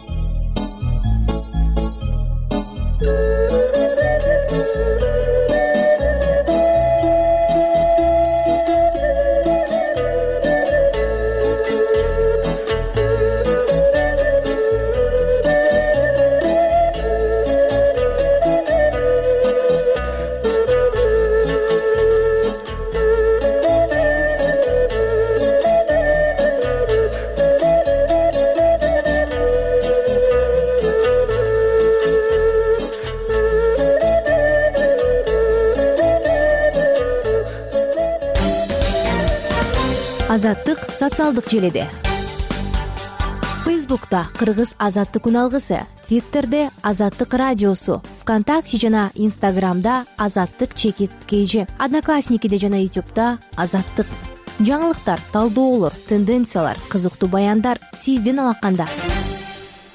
Азаттык социалдык желеде. Фейсбукта Кыргыз Азаттык үналгысы, Твиттерде Азаттык радиосу, ВКонтакте жана Инстаграмда Азаттык чекит кейжи, Одноклассникиде жана Ютубта Азаттык. Жаңылыктар, талдоолор, тенденциялар, кызыктуу баяндар сиздин алаканда.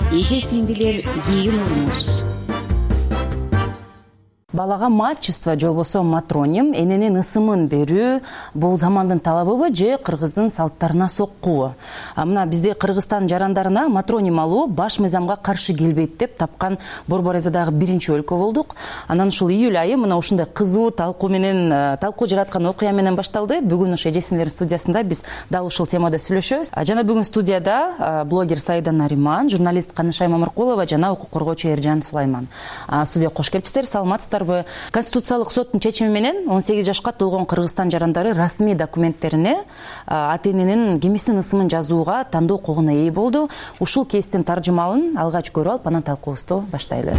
эже сиңдилер кийин урмуз. Балага матчество же болбосо матроним, эненин ысымын берүү бул замандын талабыбы же кыргыздын салттарына соккубу? Мына бизде Кыргызстан жарандарына матроним алуу баш мыйзамга каршы келбейт деп тапкан Борбор Азиядагы биринчи өлкө болдук. Анан ушул июль айы мына ушундай кызуу талкуу менен талкуу жараткан окуя менен башталды. Бүгүн ошо эже сиңдилер студиясында биз дал ушул темада сүйлөшөбүз. Жана бүгүн студияда блогер Саида Нариман, журналист Канышай Мамыркулова жана укук коргоочу Эржан Сулайман. Студияга кош келипсиздер. Саламатсыздарбы? Конституциялык соттун чечими менен он сегиз жашка толгон Кыргызстан жарандары расмий документтерине ата эненин кимисинин ысымын жазууга тандоо укугуна ээ болду. Ушул кейстин таржымалын алгач көрүп алып, анан талкуубузду баштайлы.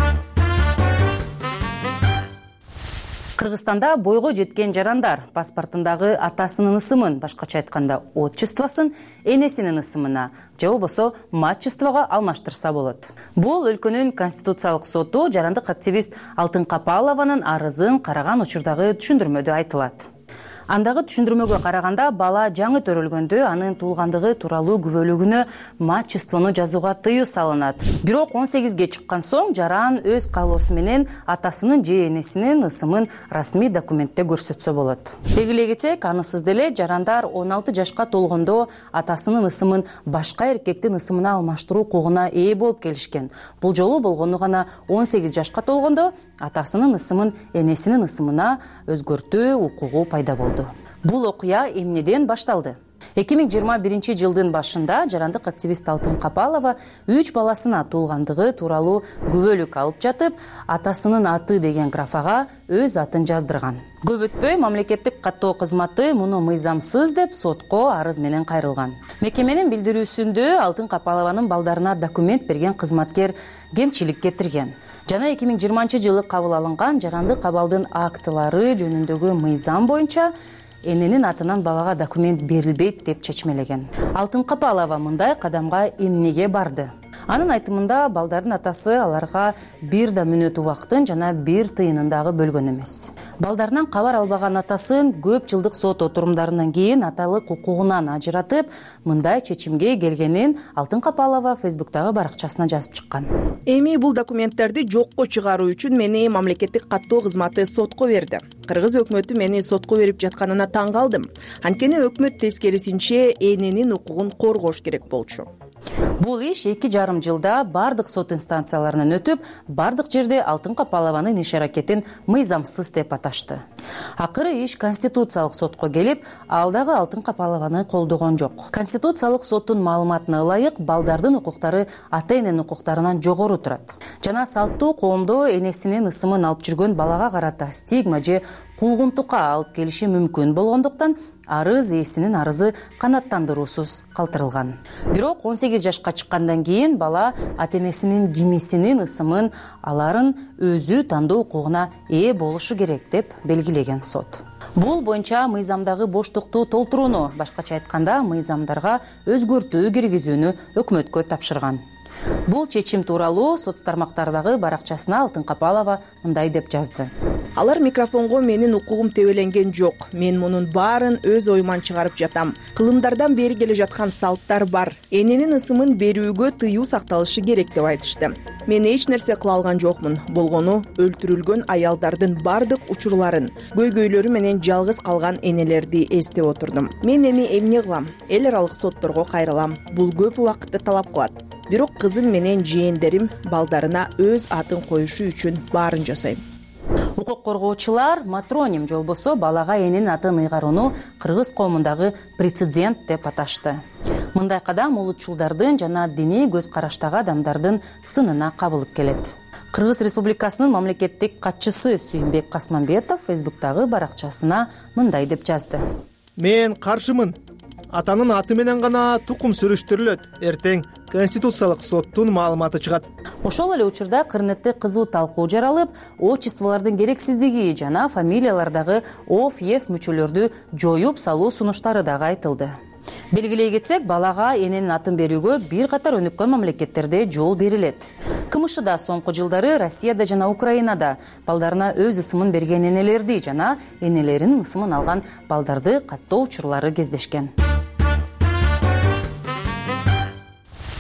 Кыргызстанда бойго жеткен жарандар паспортундагы атасынын ысымын, башкача айтканда отчествосын, энесинин ысымына же болбосо матчествого алмаштырса болот. Бул өлкөнүн Конституциялык соту жарандык активист Алтын Капалованын арызын караган учурдагы түшүндүрмөдө айтылат. Андагы түшүндүрмөгө караганда бала жаңы төрөлгөндө анын туулгандыгы тууралуу күбөлүгүнө матчествону жазууга тыюу салынат. Бирок он сегизге чыккан соң жаран өз каалоосу менен атасынын же энесинин ысымын расмий документте көрсөтсө болот. Белгилей кетсек, анысыз деле жарандар он алты жашка толгондо атасынын ысымын башка эркектин ысымына алмаштыруу укугуна ээ болуп келишкен. Бул жолу болгону гана он сегиз жашка толгондо атасынын ысымын энесинин ысымына өзгөртүү укугу пайда болду. Бул окуя эмнеден башталды? эки миң жыйырма биринчи жылдын башында жарандык активист Алтын Капалова үч баласына туулгандыгы тууралуу күбөлүк алып жатып, атасынын аты деген графага өз атын жаздырган. Көп өтпөй мамлекеттик каттоо кызматы муну мыйзамсыз деп сотко арыз менен кайрылган. Мекеменин билдирүүсүндө Алтын Капалованын балдарына документ берген кызматкер кемчилик кетирген. Жана эки миң жыйырманчы жылы кабыл алынган жарандык абалдын актылары жөнүндөгү мыйзам боюнча эненин атынан балага документ берилбейт деп чечмелеген. Алтын Капалова мындай кадамга эмнеге барды? Анын айтымында балдардын атасы аларга бир да мүнөт убактын жана бир тыйынын дагы бөлгөн эмес. Балдарынан кабар албаган атасын көп жылдык сот отурумдарынан кийин аталык укугунан ажыратып, мындай чечимге келгенин Алтын Капалова Фейсбуктагы баракчасына жазып чыккан. Эми бул документтерди жокко чыгаруу үчүн мени мамлекеттик каттоо кызматы сотко берди. Кыргыз өкмөтү мени сотко берип жатканына таң калдым. Анткени өкмөт тескерисинче эненин укугун коргош керек болчу. Бул иш эки жарым жылда бардык сот инстанцияларынан өтүп, бардык жерде Алтын Капалованын иш аракетин мыйзамсыз деп аташты. Акыры иш Конституциялык сотко келип, ал дагы Алтын Капалованы колдогон жок. Конституциялык соттун маалыматына ылайык, балдардын укуктары ата-эненин укуктарынан жогору турат. Жана салттуу коомдо энесинин ысымын алып жүргөн балага карата стигма же куугунтукка алып келиши мүмкүн болгондуктан арыз ээсинин арызы канааттандыруусуз калтырылган. Бирок он сегиз жашка чыккандан кийин бала ата-энесинин кимисинин ысымын аларын өзү тандоо укугуна ээ болушу керек деп белгилеген сот. Бул боюнча мыйзамдагы боштукту толтурууну, башкача айтканда мыйзамдарга өзгөртүү киргизүүнү өкмөткө тапшырган. Бул чечим тууралуу соц тармактардагы баракчасына Алтын Капалова мындай деп жазды. Алар микрофонго менин укугум тебеленген жок. Мен мунун баарын өз оюман чыгарып жатам. Кылымдардан бери келе жаткан салттар бар. Эненин ысымын берүүгө тыюу сакталышы керек деп айтышты. Мен эч нерсе кыла алган жокмун. Болгону өлтүрүлгөн аялдардын бардык учурларын, көйгөйлөрү менен жалгыз калган энелерди эстеп отурдум. Мен эми эмне кылам? Эл аралык сотторго кайрылам. Бул көп убакытты талап кылат. Бирок кызым менен жээндерим балдарына өз атын коюшу үчүн баарын жасайм. Укук коргоочулар матроним же болбосо балага эненин атын ыйгарууну кыргыз коомундагы прецедент деп аташты. Мындай кадам улутчулдардын жана диний көз караштагы адамдардын сынына кабылып келет. Кыргыз Республикасынын мамлекеттик катчысы Сүйүнбек Касманбетов Фейсбуктагы баракчасына мындай деп жазды. Мен каршымын. Атанын аты менен гана тукум сүрүштүрүлөт. Эртең Конституциялык соттун маалыматы чыгат. Ошол эле учурда кырнетте кызуу талкуу жаралып, отчестволордун керексиздиги жана фамилиялардагы оф еф мүчөлөрдү жоюп салуу сунуштары дагы айтылды. Белгилей кетсек, балага эненин атын берүүгө бир катар өнүккөн мамлекеттерде жол берилет. КМШда соңку жылдары Россияда жана Украинада балдарына өз ысымын берген энелерди жана энелеринин ысымын алган балдарды каттоо учурлары кездешкен.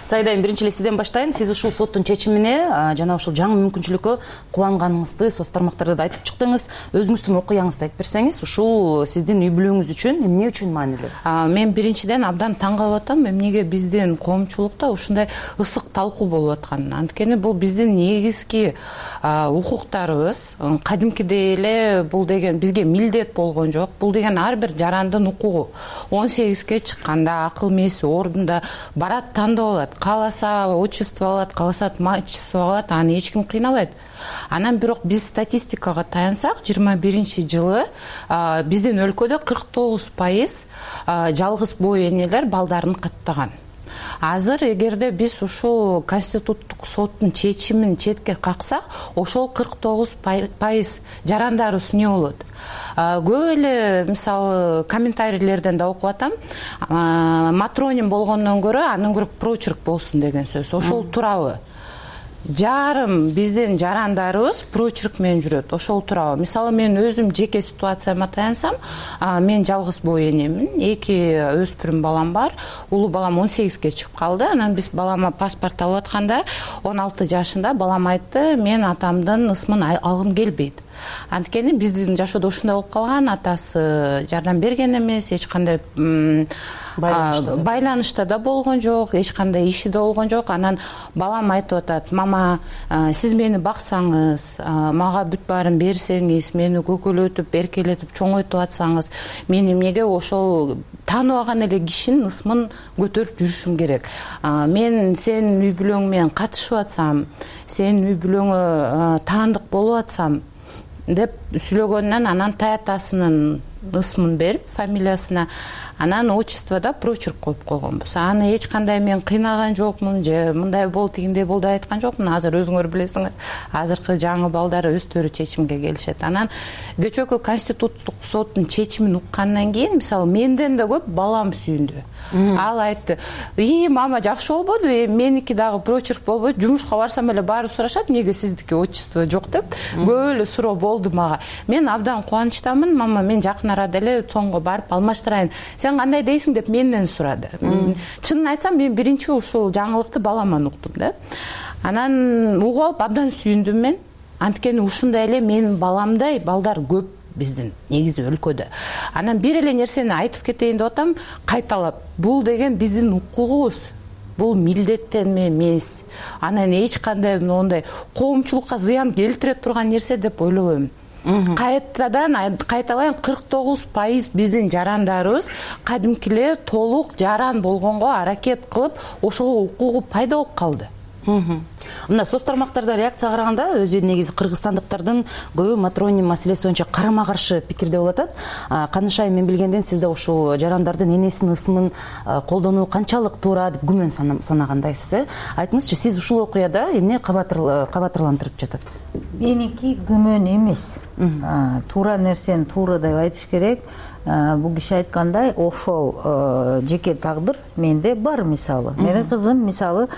Сайдайым, биринчи эле сизден баштайын. Сиз ушул соттун чечимине жана ушул жаңы мүмкүнчүлүккө кубанганыңызды соц тармактарда да айтып чыктыңыз. Өзүңүздүн окуяңызды айтып берсеңиз, ушул сиздин үй бүлөңүз үчүн эмне үчүн маанилүү? Мен биринчиден абдан таң калып атам, эмнеге биздин коомчулукта ушундай ысык талкуу болуп атканын. Анткени бул биздин негизги укуктарыбыз. Кадимкидей эле бул деген бизге милдет болгон жок. Бул деген ар бир жарандын укугу. он сегизге чыкканда акыл мээси ордунда барат, тандап алат. Кааласа отчество алат, кааласа мачество алат, аны эч ким кыйнабайт. Анан бирок биз статистикага таянсак, жыйырма биринчи жылы биздин өлкөдө кырк тогуз пайыз жалгыз бой энелер балдарын каттаган. Азыр эгерде биз ушул Конституттук соттун чечимин четке каксак, ошол кырк тогуз пайыз жарандарыбыз эмне болот? Көп эле мисалы комментарийлерден да окуп атам. Матроним болгондон көрө анын көрө прочерк болсун деген сөз. Ошол туурабы? Жарым биздин жарандарыбыз прочерк менен жүрөт. Ошол туурабы? Мисалы мен өзүм жеке ситуацияма таянсам, мен жалгыз бой энемин, эки өспүрүм балам бар. Улуу балам он сегизге чыгып калды. Анан биз балама паспорт алып атканда он алты жашында балам айтты, мен атамдын ысмын алгым келбейт. Анткени биздин жашоодо ушундай болуп калган, атасы жардам берген эмес, эч кандай байланышта да болгон жок, эч кандай иши да болгон жок. Анан балам айтып атат, мама, сиз мени баксаңыз, мага бүт баарын берсеңиз, мени көкөлөтүп, эркелетип, чоңойтуп атсаңыз, мен эмнеге ошол тааныбаган эле кишинин ысмын көтөрүп жүрүшүм керек. Мен сенин үй бүлөң менен катышып атсам, сенин үй бүлөңө таандык болуп атсам деп сүйлөгөнүнөн анан таятасынын ысмын берип, фамилиясына, анан отчествода прочерк коюп койгонбуз. Аны эч кандай мен кыйнаган жокмун, же мындай болду, тигиндей болду айткан жокмун. Азыр өзүңөр билесиңер, азыркы жаңы балдар өздөрү чечимге келишет. Анан кечээкү Конституттук соттун чечимин уккандан кийин, мисалы, менден да көп балам сүйүндү. Ал айтты, "И, мама, жакшы болбоду, меники дагы прочерк болбойт, жумушка барсам эле баары сурашат, эмнеге сиздики отчество жок" деп көп эле суроо болду мага. Мен абдан кубанычтамын, мама, мен жакын арада эле цоңго барып алмаштырайын. Сен кандай дейсиң деп менден сурады. Чынын айтсам, мен биринчи ушул жаңылыкты баламан уктум да. Анан угуп алып абдан сүйүндүм мен. Анткени ушундай эле менин баламдай балдар көп биздин негизи өлкөдө. Анан бир эле нерсени айтып кетейин деп атам, кайталап. Бул деген биздин укугубуз. Бул милдеттен эмес. Анан эч кандай мондай коомчулукка зыян келтире турган нерсе деп ойлобойм. Кайтадан кайталайын, кырк тогуз пайыз биздин жарандарыбыз кадимкиле толук жаран болгонго аракет кылып, ошого укугу пайда болуп калды. Мына соц тармактарда реакция караганда, өзү негизи кыргызстандыктардын көбү матроним маселеси боюнча карама-каршы пикирде болуп атат. Каныш айым, мен билгенден сиз да ушул жарандардын энесинин ысымын колдонуу канчалык туура деп күмөн санагандайсыз, э? Айтыңызчы, сиз ушул окуяда эмне кабатырлантырып жатат? Меники күмөн эмес. Туура нерсени туура деп айтыш керек. Бул киши айткандай, ошол жеке тагдыр менде бар. Мисалы, менин кызым мисалы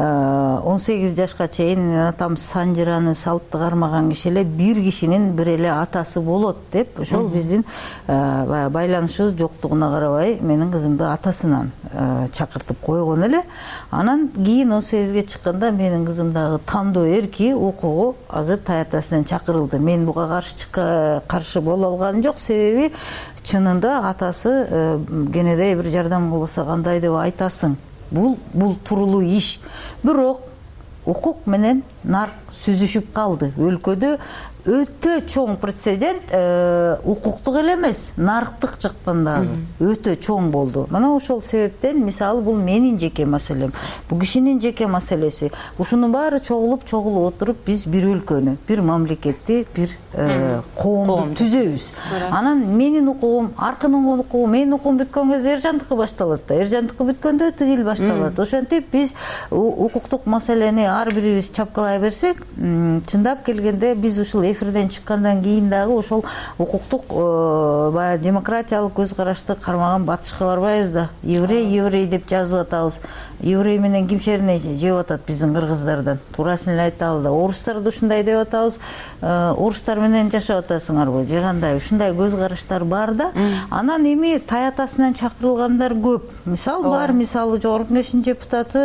он сегиз жашка чейин атам санжыраны салтты кармаган киши эле бир кишинин бир эле атасы болот деп, ошол биздин байланышыбыз жоктугуна карабай менин кызымды атасынан чакыртып койгон эле. Анан кийин он сегизге чыкканда менин кызым дагы тандоо эрки, укугу азыр таятасынан чакырылды. Мен буга каршы каршы боло алганым жок, себеби чынында атасы кенедей бир жардам кылбаса кандай деп айтасың. Бул бул турулуу иш. Бирок укук менен нарк сүзүшүп калды. Өлкөдө өтө чоң прецедент, укуктук эле эмес, нарктык жактан дагы өтө чоң болду. Мына ошол себептен, мисалы, бул менин жеке маселем, бул кишинин жеке маселеси. Ушунун баары чогулуп, чогулуп отуруп биз бир өлкөнү, бир мамлекетти, бир коомду түзөбүз. Анан менин укугум, аркынын укугу, менин укугум бүткөн кезде Эржандыкы башталат да, Эржандыкы бүткөндө тигил башталат. Ошентип биз укуктук маселени ар бирибиз чапкалай берсек, чындап келгенде биз ушул эфирден чыккандан кийин дагы ошол укуктук баягы демократиялык көз карашты кармаган батышка барбайбыз да. Еврей, еврей деп жазып атабыз. Еврей менен кимшерине жеп атат биздин кыргыздардан. Туурасын эле айталы да. Орустарды ушундай деп атабыз. Орустар менен жашап атасыңарбы? Же кандай? Ушундай көз караштар бар да. Анан эми таятасынан чакырылгандар көп. Мисал бар, мисалы Жогорку Кеңештин депутаты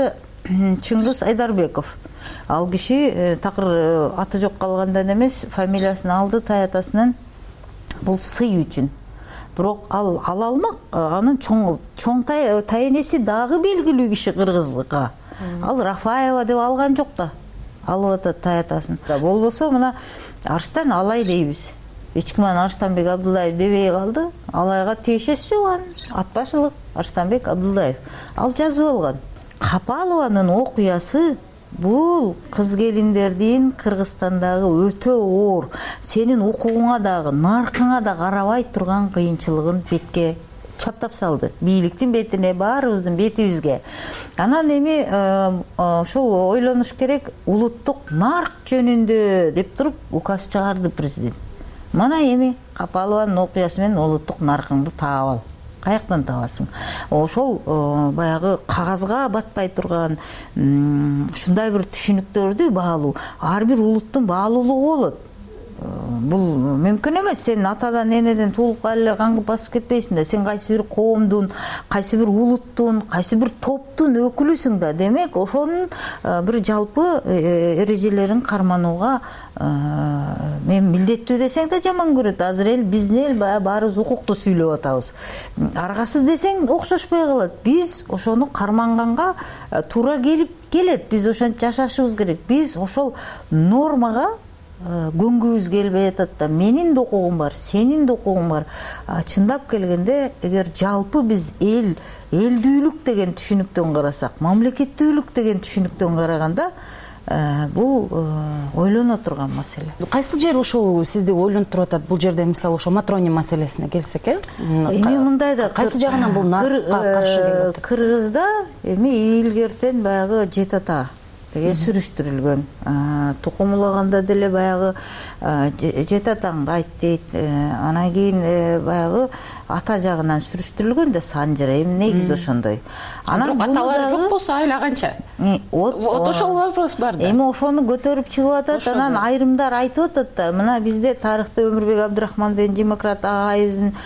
Чыңгыз Айдарбеков. Ал киши такыр аты жок калгандан эмес, фамилиясын алды тай атасынан. Бул сый үчүн. Бирок ал ала алмак, анын чоң чоң тай тайенеси дагы белгилүү киши кыргызга. Ал Рафаева деп алган жок да. Алып атат тай атасын. Болбосо мына Арстан Алай дейбиз. Эч ким аны Арстанбек Абдуллаев дебей калды. Алайга тиешеси жок анын. Ат башылык Арстанбек Абдуллаев. Ал жазып алган. Капалованын окуясы бул кыз келиндердин Кыргызстандагы өтө оор, сенин укугуңа дагы, наркыңа да карабай турган кыйынчылыгын бетке чаптап салды. Бийликтин бетине, баарыбыздын бетибизге. Анан эми ошол ойлонуш керек, улуттук нарк жөнүндө деп туруп указ чыгарды президент. Мына эми Капалованын окуясы менен улуттук наркыңды таап ал. Каяктан табасың? Ошол баягы кагазга батпай турган ушундай бир түшүнүктөрдү баалуу. Ар бир улуттун баалуулугу болот. Бул мүмкүн эмес. Сен атадан, энеден туулуп калып каңгып басып кетпейсиң да. Сен кайсы бир коомдун, кайсы бир улуттун, кайсы бир топтун өкүлүсүң да. Демек, ошонун бир жалпы эрежелерин карманууга мен милдеттүү десең да жаман көрөт. Азыр эл биздин эл баарыбыз укукту сүйлөп атабыз. Аргасыз десең окшошпой калат. Биз ошону карманганга туура келип келет. Биз ошентип жашашыбыз керек. Биз ошол нормага көңгүбүз келбей атат да. Менин да укугум бар, сенин да укугуң бар. Чындап келгенде, эгер жалпы биз эл, элдүүлүк деген түшүнүктөн карасак, мамлекеттүүлүк деген түшүнүктөн караганда, бул ойлоно турган маселе. Кайсы жер ошол сизди ойлонтуруп атат? Бул жерде мисалы ошо матрони маселесине келсек, э? Эми мындай да, кайсы жагынан бул наркка каршы келип атат? Кыргызда эми илгертен баягы жет ата деген сүрүштүрүлгөн. Тукум улаганда деле баягы жет атаңды айт дейт. Анан кийин баягы ата жагынан сүрүштүрүлгөн да санжыра. Эми негизи ошондой. Анан аталары жок болсо айлаганча? Вот ошол вопрос бар да. Эми ошону көтөрүп чыгып атат. Анан айрымдар айтып атат да. Мына бизде тарыхта Өмүрбек Абдрахман деген демократ агайыбыздын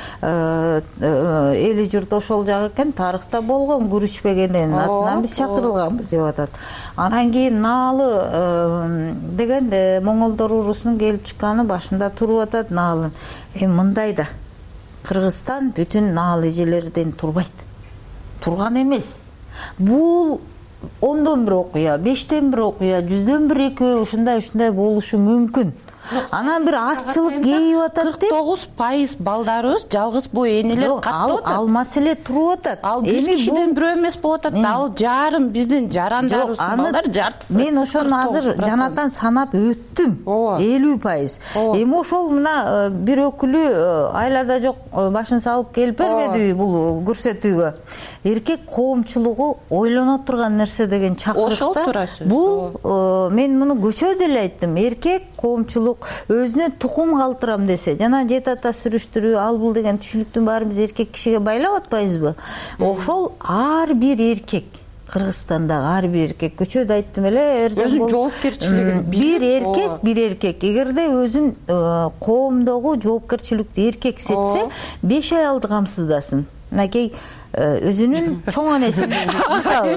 эли журт ошол жак экен. Тарыхта болгон күрүчпегенин атынан биз чакырылганбыз деп атат. Анан кийин Наалы деген моңолдор урусунун келип чыкканы башында туруп атат Наалын. Эми мындай да. Кыргызстан бүтүн наал эжелерден турбайт. Турган эмес. Бул ондон бир окуя, бештен бир окуя, жүздөн бир экөө ушундай ушундай болушу мүмкүн. Анан бир азчылык кейип атат деп. кырк тогуз пайыз балдарыбыз жалгыз бой энелер каттап атат. Ал маселе туруп атат. Ал бир кишиден бирөө эмес болуп атат. Ал жарым биздин жарандарыбыздын балдары жартысы. Мен ошону азыр жанатан санап өттүм. элүү пайыз. Эми ошол мына бир өкүлү айлада жок башын салып келип бербедиби бул көрсөтүүгө? Эркек коомчулугу ойлоно турган нерсе деген чакырыкта. Бул мен муну көчөдө эле айттым. Эркек коомчулук өзүнө тукум калтырам десе, жана жет ата сүрүштүрүү, ал бул деген түшүнүктүн баарын биз эркек кишиге байлап атпайбызбы? Ошол ар бир эркек, Кыргызстандагы ар бир эркек, көчөдө айттым эле, өзүнүн жоопкерчилигин бир эркек, бир эркек эгерде өзүн коомдогу жоопкерчиликти эркек сетсе, беш аялды камсыздасын. Мынакей өзүнүн чоң энесин мисалы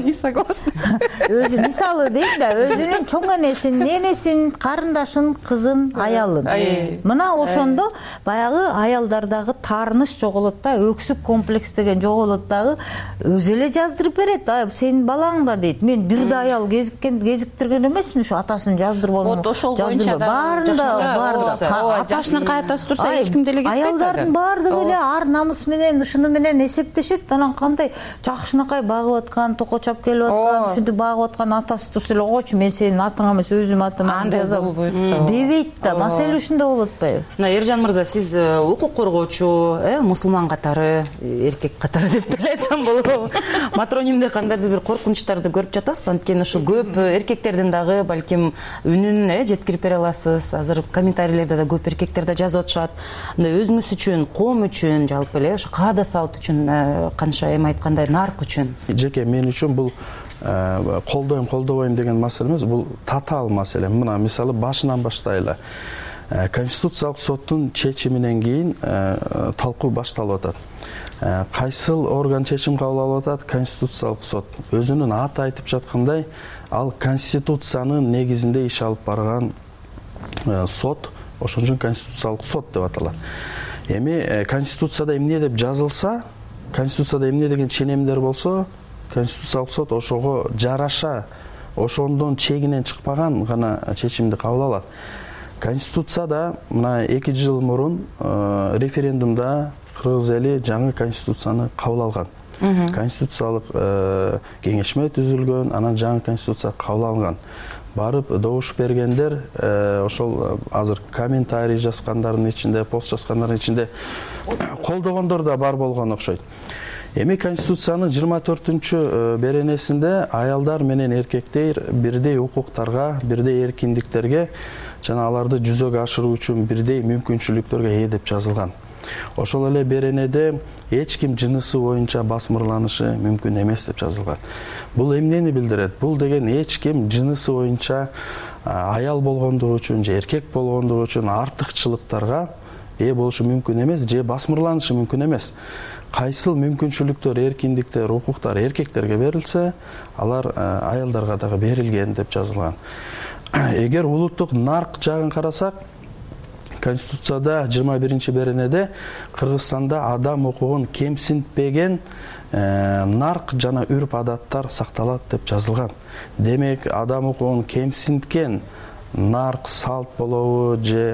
өзү мисалы дейт да, өзүнүн чоң энесин, ненесин, карындашын, кызын, аялын. Мына ошондо баягы аялдардагы таарыныч жоголот да, өксүк комплекс деген жоголот дагы өзү эле жаздырып берет. Сенин балаң да дейт. Мен бир да аял кезиккен, кезиктирген эмесмин, ушу атасын жаздырбаган. Вот ошол боюнча да баарында бар. Атасынын кайтасы турса эч ким деле кетпейт. Аялдардын баардыгы эле ар намыс менен, ушуну менен эсептешет. Анан кандай жакшынакай багып аткан, токо чап келип аткан, ушинтип багып аткан атасы турса эле, койчу, мен сенин атыңа эмес өзүмдүн атыма жазам дебейт да. Маселе ушунда болуп атпайбы? Мына Эржан мырза, сиз укук коргоочу, мусулман катары, эркек катары деп деле айтсам болобу? Матронимде кандайдыр бир коркунучтарды көрүп жатасызбы? Анткени ошо көп эркектердин дагы балким үнүн жеткирип бере аласыз. Азыр комментарийлерде да көп эркектер да жазып атышат. Өзүңүз үчүн, коом үчүн, жалпы эле ошо каада салт үчүн канча эми айткандай нарк үчүн? Жеке мен үчүн бул колдойм, колдобойм деген маселе эмес, бул татаал маселе. Мына мисалы башынан баштайлы. Конституциялык соттун чечиминен кийин талкуу башталып атат. Кайсыл орган чечим кабыл алып атат? Конституциялык сот. Өзүнүн аты айтып жаткандай, ал конституциянын негизинде иш алып барган сот, ошон үчүн конституциялык сот деп аталат. Эми конституцияда эмне деп жазылса, конституцияда эмне деген ченемдер болсо, конституциялык сот ошого жараша, ошондон чегинен чыкпаган гана чечимди кабыл алат. Конституцияда мына эки жыл мурун референдумда кыргыз эли жаңы конституцияны кабыл алган. Конституциялык кеңешме түзүлгөн, анан жаңы конституция кабыл алынган. Барып добуш бергендер, ошол азыр комментарий жазгандардын ичинде, пост жазгандардын ичинде колдогондор да бар болгон окшойт. Эми Конституциянын жыйырма төртүнчү беренесинде аялдар менен эркектер бирдей укуктарга, бирдей эркиндиктерге жана аларды жүзөгө ашыруу үчүн бирдей мүмкүнчүлүктөргө ээ деп жазылган. Ошол эле беренеде эч ким жынысы боюнча басмырланышы мүмкүн эмес деп жазылган. Бул эмнени билдирет? Бул деген эч ким жынысы боюнча аял болгондугу үчүн же эркек болгондугу үчүн артыкчылыктарга ээ болушу мүмкүн эмес, же басмырланышы мүмкүн эмес. Кайсыл мүмкүнчүлүктөр, эркиндиктер, укуктар эркектерге берилсе, алар аялдарга дагы берилген деп жазылган. Эгер улуттук нарк жагын карасак, Конституцияда жыйырма биринчи беренеде Кыргызстанда адам укугун кемсинтпеген нарк жана үрп адаттар сакталат деп жазылган. Демек, адам укугун кемсинткен нарк, салт болобу же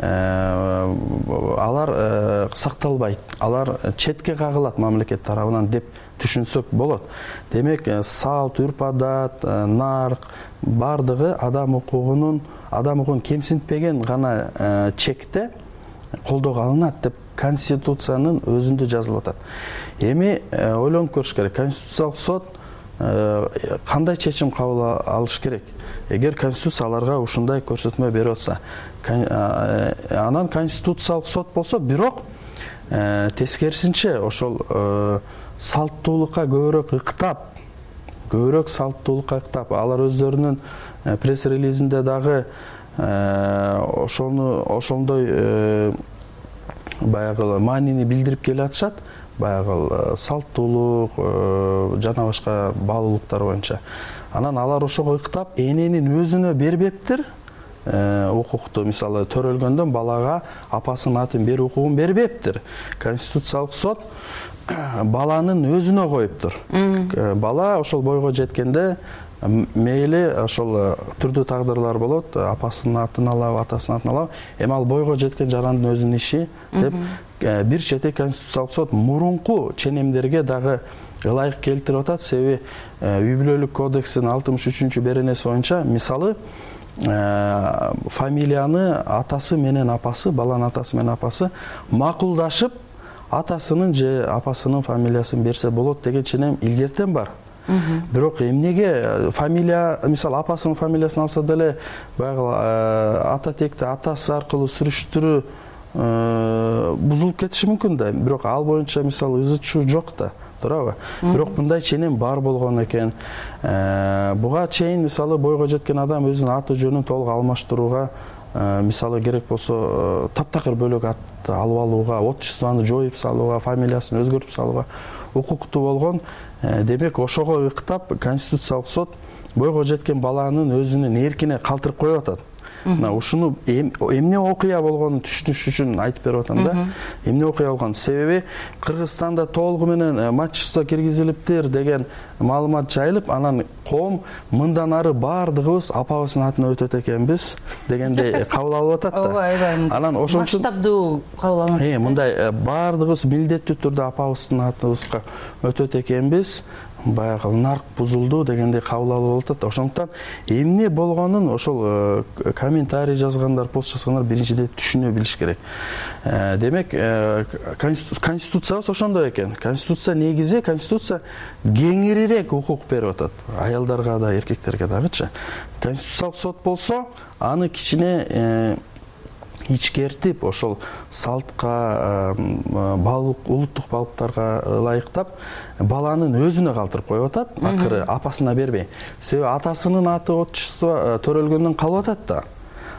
алар сакталбайт, алар четке кагылат мамлекет тарабынан деп түшүнсөк болот. Демек, салт, үрп адат, нарк бардыгы адам укугунун адам укугун кемсинтпеген гана чекте колдоого алынат деп Конституциянын өзүндө жазылып атат. Эми ойлонуп көрүш керек, Конституциялык сот кандай чечим кабыл алыш керек? Эгер Конституция аларга ушундай көрсөтмө берип атса, анан Конституциялык сот болсо, бирок тескерисинче ошол салттуулукка көбүрөөк ыктап, көбүрөөк салттуулукка ыктап, алар өздөрүнүн пресс-релизинде дагы ошону ошондой баягы маанини билдирип келатышат, баягы салттуулук жана башка баалуулуктар боюнча. Анан алар ошого ыктап, эненин өзүнө бербептир укукту. Мисалы, төрөлгөндөн балага апасынын атын берүү укугун бербептир. Конституциялык сот баланын өзүнө коюптур. Бала ошол бойго жеткенде мейли ошол түрдүү тагдырлар болот, апасынын атын алабы, атасынын атын алабы, эми ал бойго жеткен жарандын өзүнүн иши деп бир чети Конституциялык сот мурунку ченемдерге дагы ылайык келтирип атат. Себеби үй бүлөлүк кодексинин алтымыш үчүнчү беренеси боюнча, мисалы, фамилияны атасы менен апасы, баланын атасы менен апасы макулдашып, атасынын же апасынын фамилиясын берсе болот деген ченем илгертен бар. Бирок эмнеге фамилия, мисалы, апасынын фамилиясын алса деле, баягы ата текти атасы аркылуу сүрүштүрүү бузулуп кетиши мүмкүн да. Бирок ал боюнча, мисалы, ызы чуу жок да, туурабы? Бирок мындай ченем бар болгон экен. Буга чейин, мисалы, бойго жеткен адам өзүнүн аты жөнүн толук алмаштырууга, мисалы, керек болсо таптакыр бөлөк ат алып алууга, отчествону жоюп салууга, фамилиясын өзгөртүп салууга укуктуу болгон. Демек, ошого ыктап Конституциялык сот бойго жеткен баланын өзүнүн эркине калтырып коюп атат. Мына ушуну эмне окуя болгонун түшүнүш үчүн айтып берип атам да. Эмне окуя болгон? Себеби Кыргызстанда толугу менен матчество киргизилиптир деген маалымат жайылып, анан коом мындан ары бардыгыбыз апабыздын атына өтөт экенбиз дегенде кабыл алып атат да. Ооба, анан ошон үчүн масштабдуу кабыл алынат. Э, мындай бардыгыбыз милдеттүү түрдө апабыздын атыбызга өтөт экенбиз, баягы нарк бузулду дегенде кабыл алып атат. Ошондуктан эмне болгонун ошол комментарий жазгандар, пост жазгандар биринчиден түшүнө билиш керек. Демек, Конституциябыз ошондой экен. Конституция негизи, Конституция кеңирирээк укук берип атат. Аялдарга да, эркектерге дагычы. Конституциялык сот болсо, аны кичине ичкертип, ошол салтка, балык, улуттук балыктарга ылайыктап, баланын өзүнө калтырып коюп атат, акыры апасына бербей. Себеби атасынын аты отчество төрөлгөндөн калып атат да.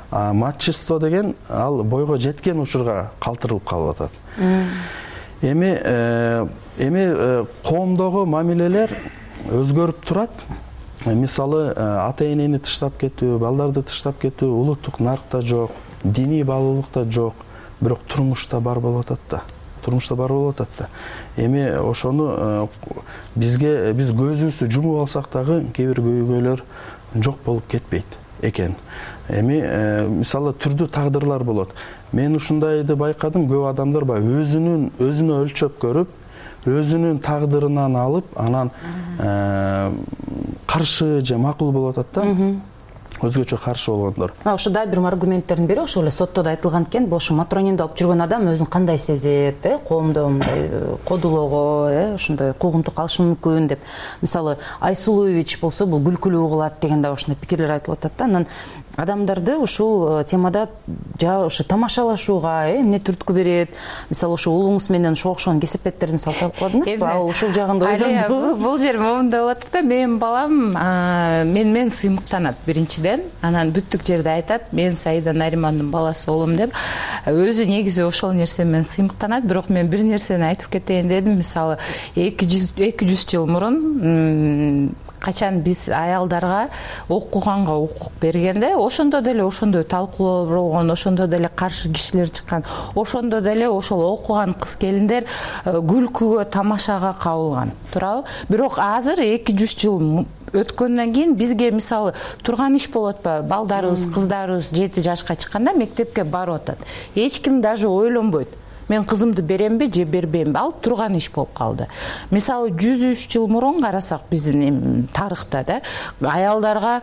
мачество деген ал бойго жеткен учурга калтырылып калып атат. Эми эми коомдогу мамилелер өзгөрүп турат. Мисалы ата энени тыштап кетүү, балдарды тыштап кетүү улуттук наркта жок, диний баалуулукта жок, бирок турмушта бар болуп атат да. Турмушта бар болуп атат да. Эми ошону бизге биз көзүбүздү жумуп алсак дагы кээ бир көйгөйлөр жок болуп кетпейт экен. Эми мисалы түрдүү тагдырлар болот. Мен ушундайды байкадым, көп адамдар бар өзүнүн өзүнө өлчөп көрүп, өзүнүн тагдырынан алып, анан каршы же макул болуп атат да. Өзгөчө каршы болгондор. Ошо да бир аргументтердин бири ошол эле сотто да айтылган экен. Ошо матрониндо алып жүргөн адам өзүн кандай сезет, э, коомдо мындай кодулоого, э, ошондой куугунтук алышы мүмкүн деп. Мисалы, Айсулуевич болсо бул күлкүлүү угулат деген да ошондой пикирлер айтылып атат да. Анан адамдарды ушул темада жа ошо тамашалашууга эмне түрткү берет? Мисалы, ошо уулуңуз менен ошо окшогон кесепеттерди мисалы талкууладыңызбы? Ал ушул жагында ойлондуңузбу? Бул жер момундай болот да. Менин балам мен мен сыймыктанат биринчиден. Анан бүттүк жерде айтат, мен Саида Наримандын баласы болом деп. Өзү негизи ошол нерсе менен сыймыктанат, бирок мен бир нерсени айтып кетейин дедим. Мисалы, эки жүз жыл мурун качан биз аялдарга окуганга укук бергенде, ошондо деле ошондой талкуулоо болгон, ошондо деле каршы кишилер чыккан, ошондо деле ошол окуган кыз-келиндер күлкүгө, тамашага кабылган, туурабы? Бирок азыр эки жүз жыл өткөндөн кийин бизге мисалы турган иш болуп атпайбы? Балдарыбыз, кыздарыбыз жети жашка чыкканда мектепке барып атат. Эч ким даже ойлонбойт. Мен кызымды беремби же бербеймби? Ал турган иш болуп калды. Мисалы, жүз үч жыл мурун карасак биздин тарыхта да аялдарга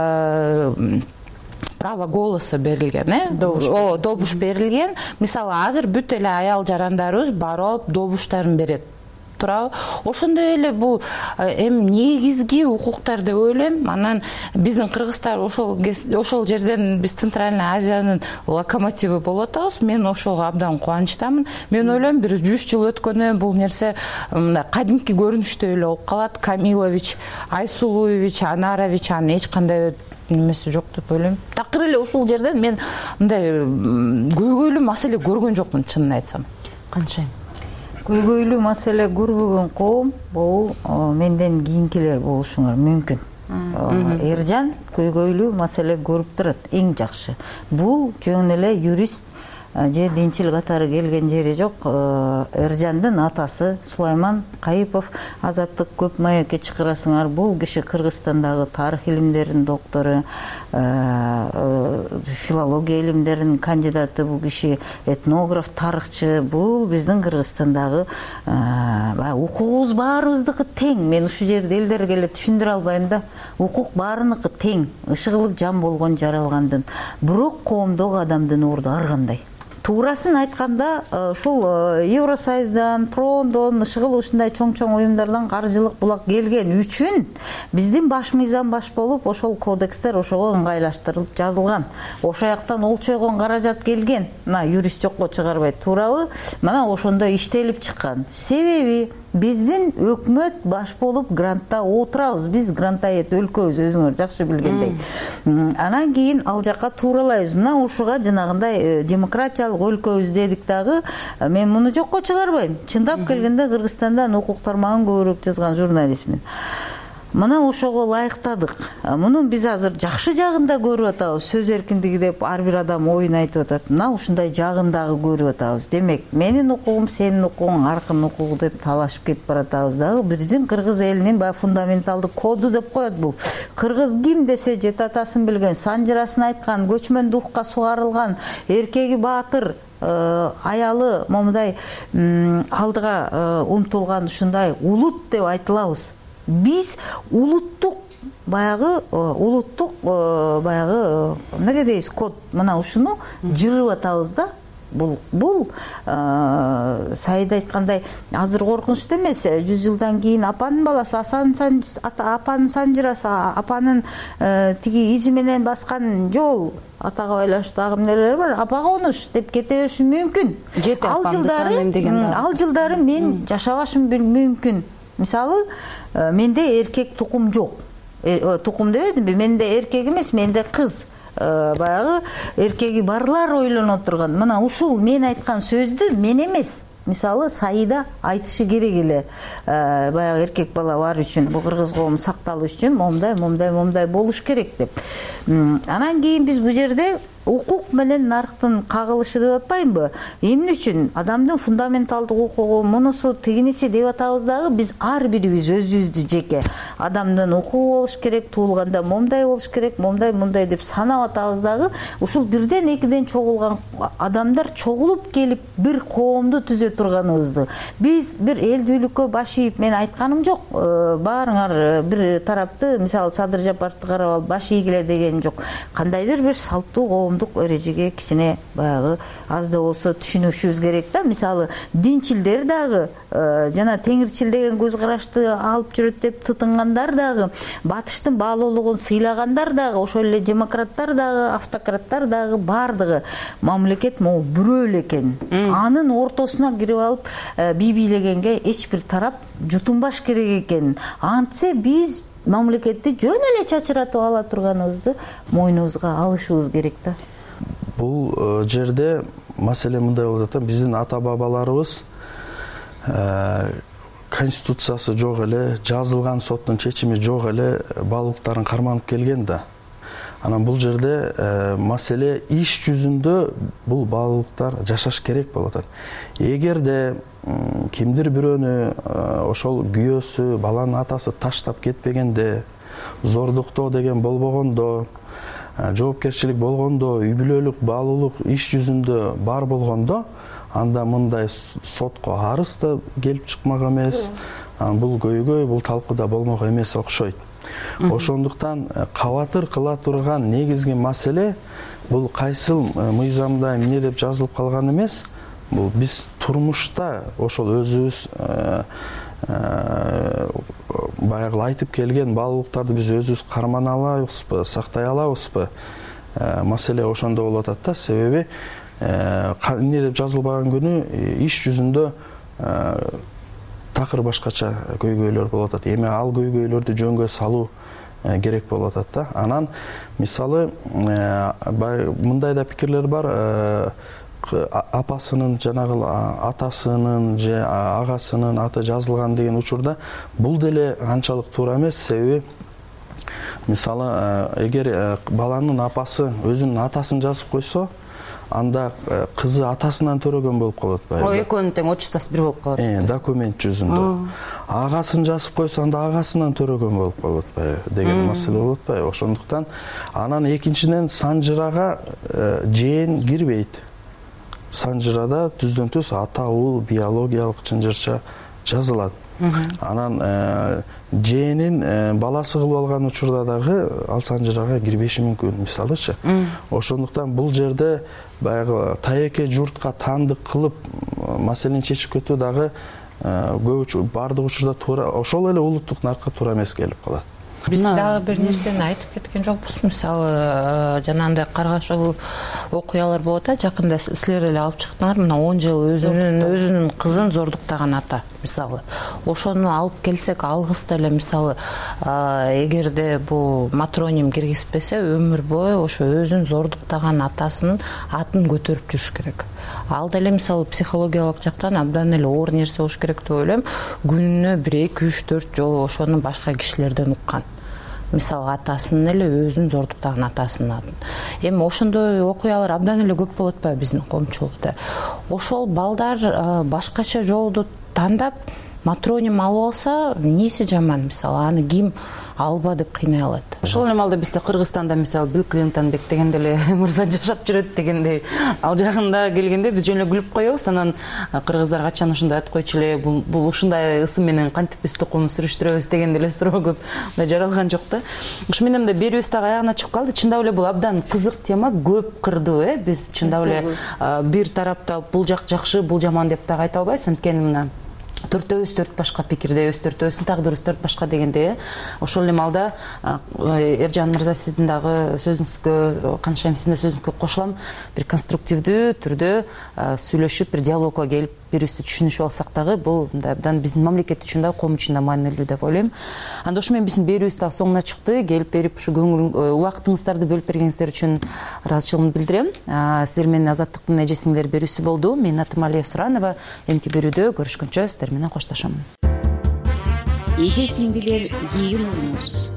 право голоса берилген, э? О, добуш берилген. Мисалы, азыр бүт эле аял жарандарыбыз барып добуштарын берет. Ошондой эле бул эми негизги укуктар деп ойлойм. Анан биздин кыргыздар ошол ошол жерден биз Центральный Азиянын локомотиви болуп атабыз. Мен ошого абдан кубанычтамын. Мен ойлойм, бир жүз жыл өткөндөн бул нерсе мындай кадимки көрүнүштө эле болуп калат. Камилович, Айсулуевич, Анарович анын эч кандай немеси жок деп ойлойм. Такыр эле ушул жерден мен мындай көйгөйлүү маселе көргөн жокмун, чынын айтсам. Канча Көйгөйлүү маселе көрбөгөн коом бул менден кийинкилер болушуңар мүмкүн. Эржан көйгөйлүү маселе көрүп турат, эң жакшы. Бул жөн эле юрист же динчил катары келген жери жок. Эржандын атасы Сулайман Кайыпов, Азаттык көп маекке чакырасыңар. Бул киши Кыргызстандагы тарых илимдеринин доктору, филология илимдеринин кандидаты. Бул киши этнограф, тарыхчы. Бул биздин Кыргызстандагы укугубуз баарыбыздыкы тең. Мен ушул жерде элдерге эле түшүндүрө албайм да. Укук баарыныкы тең. Ышыгылык жан болгон жаралгандын. Бирок коомдогу адамдын орду ар кандай. Туурасын айтканда, ушул Евросоюздан, Прондон, ышыгыл ушундай чоң-чоң уюмдардан каржылык булак келген үчүн биздин баш мыйзам баш болуп, ошол кодекстер ошого ыңгайлаштырылып жазылган. Ошол жактан олчойгон каражат келген. Мына юрист жокко чыгарбайт, туурабы? Мына ошондо иштелип чыккан. Себеби биздин өкмөт баш болуп грантта отурабыз. Биз грантаэт өлкөбүз, өзүңөр жакшы билгендей. Анан кийин ал жакка тууралайбыз. Мына ушуга жанагындай демократиялык өлкөбүз дедик дагы, мен муну жокко чыгарбайм. Чындап келгенде Кыргызстандан укук тармагын көбүрөөк жазган журналистмин. Мына ошого ылайыктадык. Мунун биз азыр жакшы жагында көрүп атабыз. Сөз эркиндиги деп ар бир адам оюн айтып атат. Мына ушундай жагын дагы көрүп атабыз. Демек, менин укугум, сенин укугуң, аркын укугу деп талашып кетип баратабыз дагы. Биздин кыргыз элинин баягы фундаменталдык коду деп коет бул. Кыргыз ким десе жет атасын билген, санжырасын айткан, көчмөн духка сугарылган, эркеги баатыр, аялы момундай алдыга умтулган ушундай улут деп айтылабыз. Биз улуттук баягы улуттук баягы эмнеге дейбиз код, мына ушуну жырып атабыз да. Бул бул Саида айткандай азыр коркунучтуу эмес. жүз жылдан кийин апанын баласы, апанын санжырасы, апанын тиги изи менен баскан жол, атага байланыштуу дагы эмнелер бар, апа конуш деп кете бериши мүмкүн. Ал жылдары, ал жылдары мен жашабашым мүмкүн. Мисалы, менде эркек тукум жок. Тукум дебедимби? Менде эркек эмес, менде кыз. баягы эркеги барлар ойлонот турган. Мына ушул мен айткан сөздү мен эмес, мисалы Саида айтышы керек эле. Баягы эркек бала бар үчүн, бул кыргыз коому сакталуу үчүн момдай, момдай, момдай болуш керек деп. Анан кийин биз бул жерде укук менен нарктын кагылышы деп атпаймынбы? Эмне үчүн адамдын фундаменталдык укугу, мунусу, тигиниси деп атабыз дагы, биз ар бирибиз өзүбүздү жеке адамдын укугу болуш керек, туулганда момдай болуш керек, момдай, мындай деп санап атабыз дагы. Ушул бирден экиден чогулган адамдар чогулуп келип бир коомду түзө турганыбызды. Биз бир элдүүлүккө баш ийип, мен айтканым жок, баарыңар бир тарапты, мисалы Садыр Жапаровду карап алып баш ийгиле деген жок. Кандайдыр бир салттуу коомдук эрежеге кичине баягы аз да болсо түшүнүшүбүз керек да. Мисалы динчилдер дагы жана теңирчил деген көз карашты алып жүрөт деп тытынгандар дагы, батыштын баалуулугун сыйлагандар дагы, ошол эле демократтар дагы, автократтар дагы, баардыгы мамлекет могу бирөө эле экен. Анын ортосуна кирип алып бий бийлегенге эч бир тарап жутунбаш керек экен. Антсе биз мамлекетти жөн эле чачыратып ала турганыбызды мойнубузга алышыбыз керек да. Бул жерде маселе мындай болуп атат. Биздин ата бабаларыбыз конституциясы жок эле, жазылган соттун чечими жок эле баалуулуктарын карманып келген да. Анан бул жерде маселе иш жүзүндө бул баалуулуктар жашаш керек болуп атат. Эгерде кимдир бирөөнү ошол күйөөсү, баланын атасы таштап кетпегенде, зордуктоо деген болбогондо, жоопкерчилик болгондо, үй бүлөлүк баалуулук иш жүзүндө бар болгондо, анда мындай сотко арыз да келип чыкмак эмес. Бул көйгөй, бул талкуу да болмок эмес окшойт. Ошондуктан кабатыр кыла турган негизги маселе бул кайсыл мыйзамда эмне деп жазылып калган эмес. Бул биз турмушта ошол өзүбүз баягы айтып келген баалуулуктарды биз өзүбүз кармана алабызбы, сактай алабызбы? Маселе ошондо болуп атат да. Себеби эмне деп жазылбаган күнү иш жүзүндө такыр башкача көйгөйлөр болуп атат. Эми ал көйгөйлөрдү жөнгө салуу керек болуп атат да. Анан мисалы мындай да пикирлер бар. Апасынын, жанагы атасынын же агасынын аты жазылган деген учурда бул деле анчалык туура эмес. Себеби мисалы эгер баланын апасы өзүнүн атасын жазып койсо, анда кызы атасынан төрөгөн болуп калат атпайбы? О, экөөнүн тең отчествосу бир болуп калат. Э, документ жүзүндө. Агасын жазып койсо, анда агасынан төрөгөн болуп калат атпайбы деген маселе болуп атпайбы? Ошондуктан анан экинчиден санжырага жээн кирбейт. Санжырада түздөн түз ата уул биологиялык чынжырча жазылат. Анан жээнин баласы кылып алган учурда дагы ал санжырага кирбеши мүмкүн, мисалычы. Ошондуктан бул жерде баягы тайеке журтка таандык кылып маселени чечип кетүү дагы көп бардык учурда туура, ошол эле улуттук наркка туура эмес келип калат. Биз дагы бир нерсени айтып кеткен жокпузбу? Мисалы жанагындай каргашылуу окуялар болот да, жакында силер эле алып чыктыңар, мына он жыл өзүнүн өзүнүн кызын зордуктаган ата, мисалы. Ошону алып келсек, алгыс деле мисалы эгерде бул матроним киргизбесе, өмүр бою ошо өзүн зордуктаган атасынын атын көтөрүп жүрүш керек. Ал деле мисалы психологиялык жактан абдан эле оор нерсе болуш керек деп ойлойм. Күнүнө бир эки үч төрт жолу ошону башка кишилерден уккан. Мисалы атасынын эле өзүн зордуктаган атасынын атын. Эми ошондой окуялар абдан эле көп болот атпайбы биздин коомчулукта? Ошол балдар башкача жолду тандап матроним алып алса, эмнеси жаман? Мисалы аны ким алба деп кыйнай алат? Ошол эле маалда бизде Кыргызстанда мисалы Билл Клинтонбек деген деле мырза жашап жүрөт дегендей. Ал жагында келгенде биз жөн эле күлүп коебуз. Анан кыргыздар качан ушундай айтып койчу эле, бул ушундай ысым менен кантип биз тукум сүрүштүрөбүз деген деле суроо көп жаралган жок да. Ушу менен да берүүбүз дагы аягына чыгып калды. Чындап эле бул абдан кызык тема, көп кырдуу, э. Биз чындап эле бир тарапты алып бул жак жакшы, бул жаман деп дагы айта албайбыз. Анткени мына төртөөбүз төрт башка пикирдебиз, төртөөбүздүн тагдырыбыз төрт башка дегенде, ошол эле маалда Эржан мырза сиздин дагы сөзүңүзгө, Канышайым сиздин сөзүңүзгө кошулам. Бир конструктивдүү түрдө сүйлөшүп, бир диалогко келип, бирибизди түшүнүшүп алсак дагы бул абдан биздин мамлекет үчүн да, коом үчүн да маанилүү деп ойлойм. Анда ошо менен биздин берүүбүз дагы соңуна чыкты. Келип берип, ушу көңүл убактыңыздарды бөлүп бергениңиздер үчүн ыраазычылыгымды билдирем. Сиздер менен Азаттыктын эжесиңдер берүүсү болду. Менин атым Алия Суранова. Эмки берүүдө көрүшкөнчө сиздер менен коштошом. Эже сиңдилер, кийин уруңуз.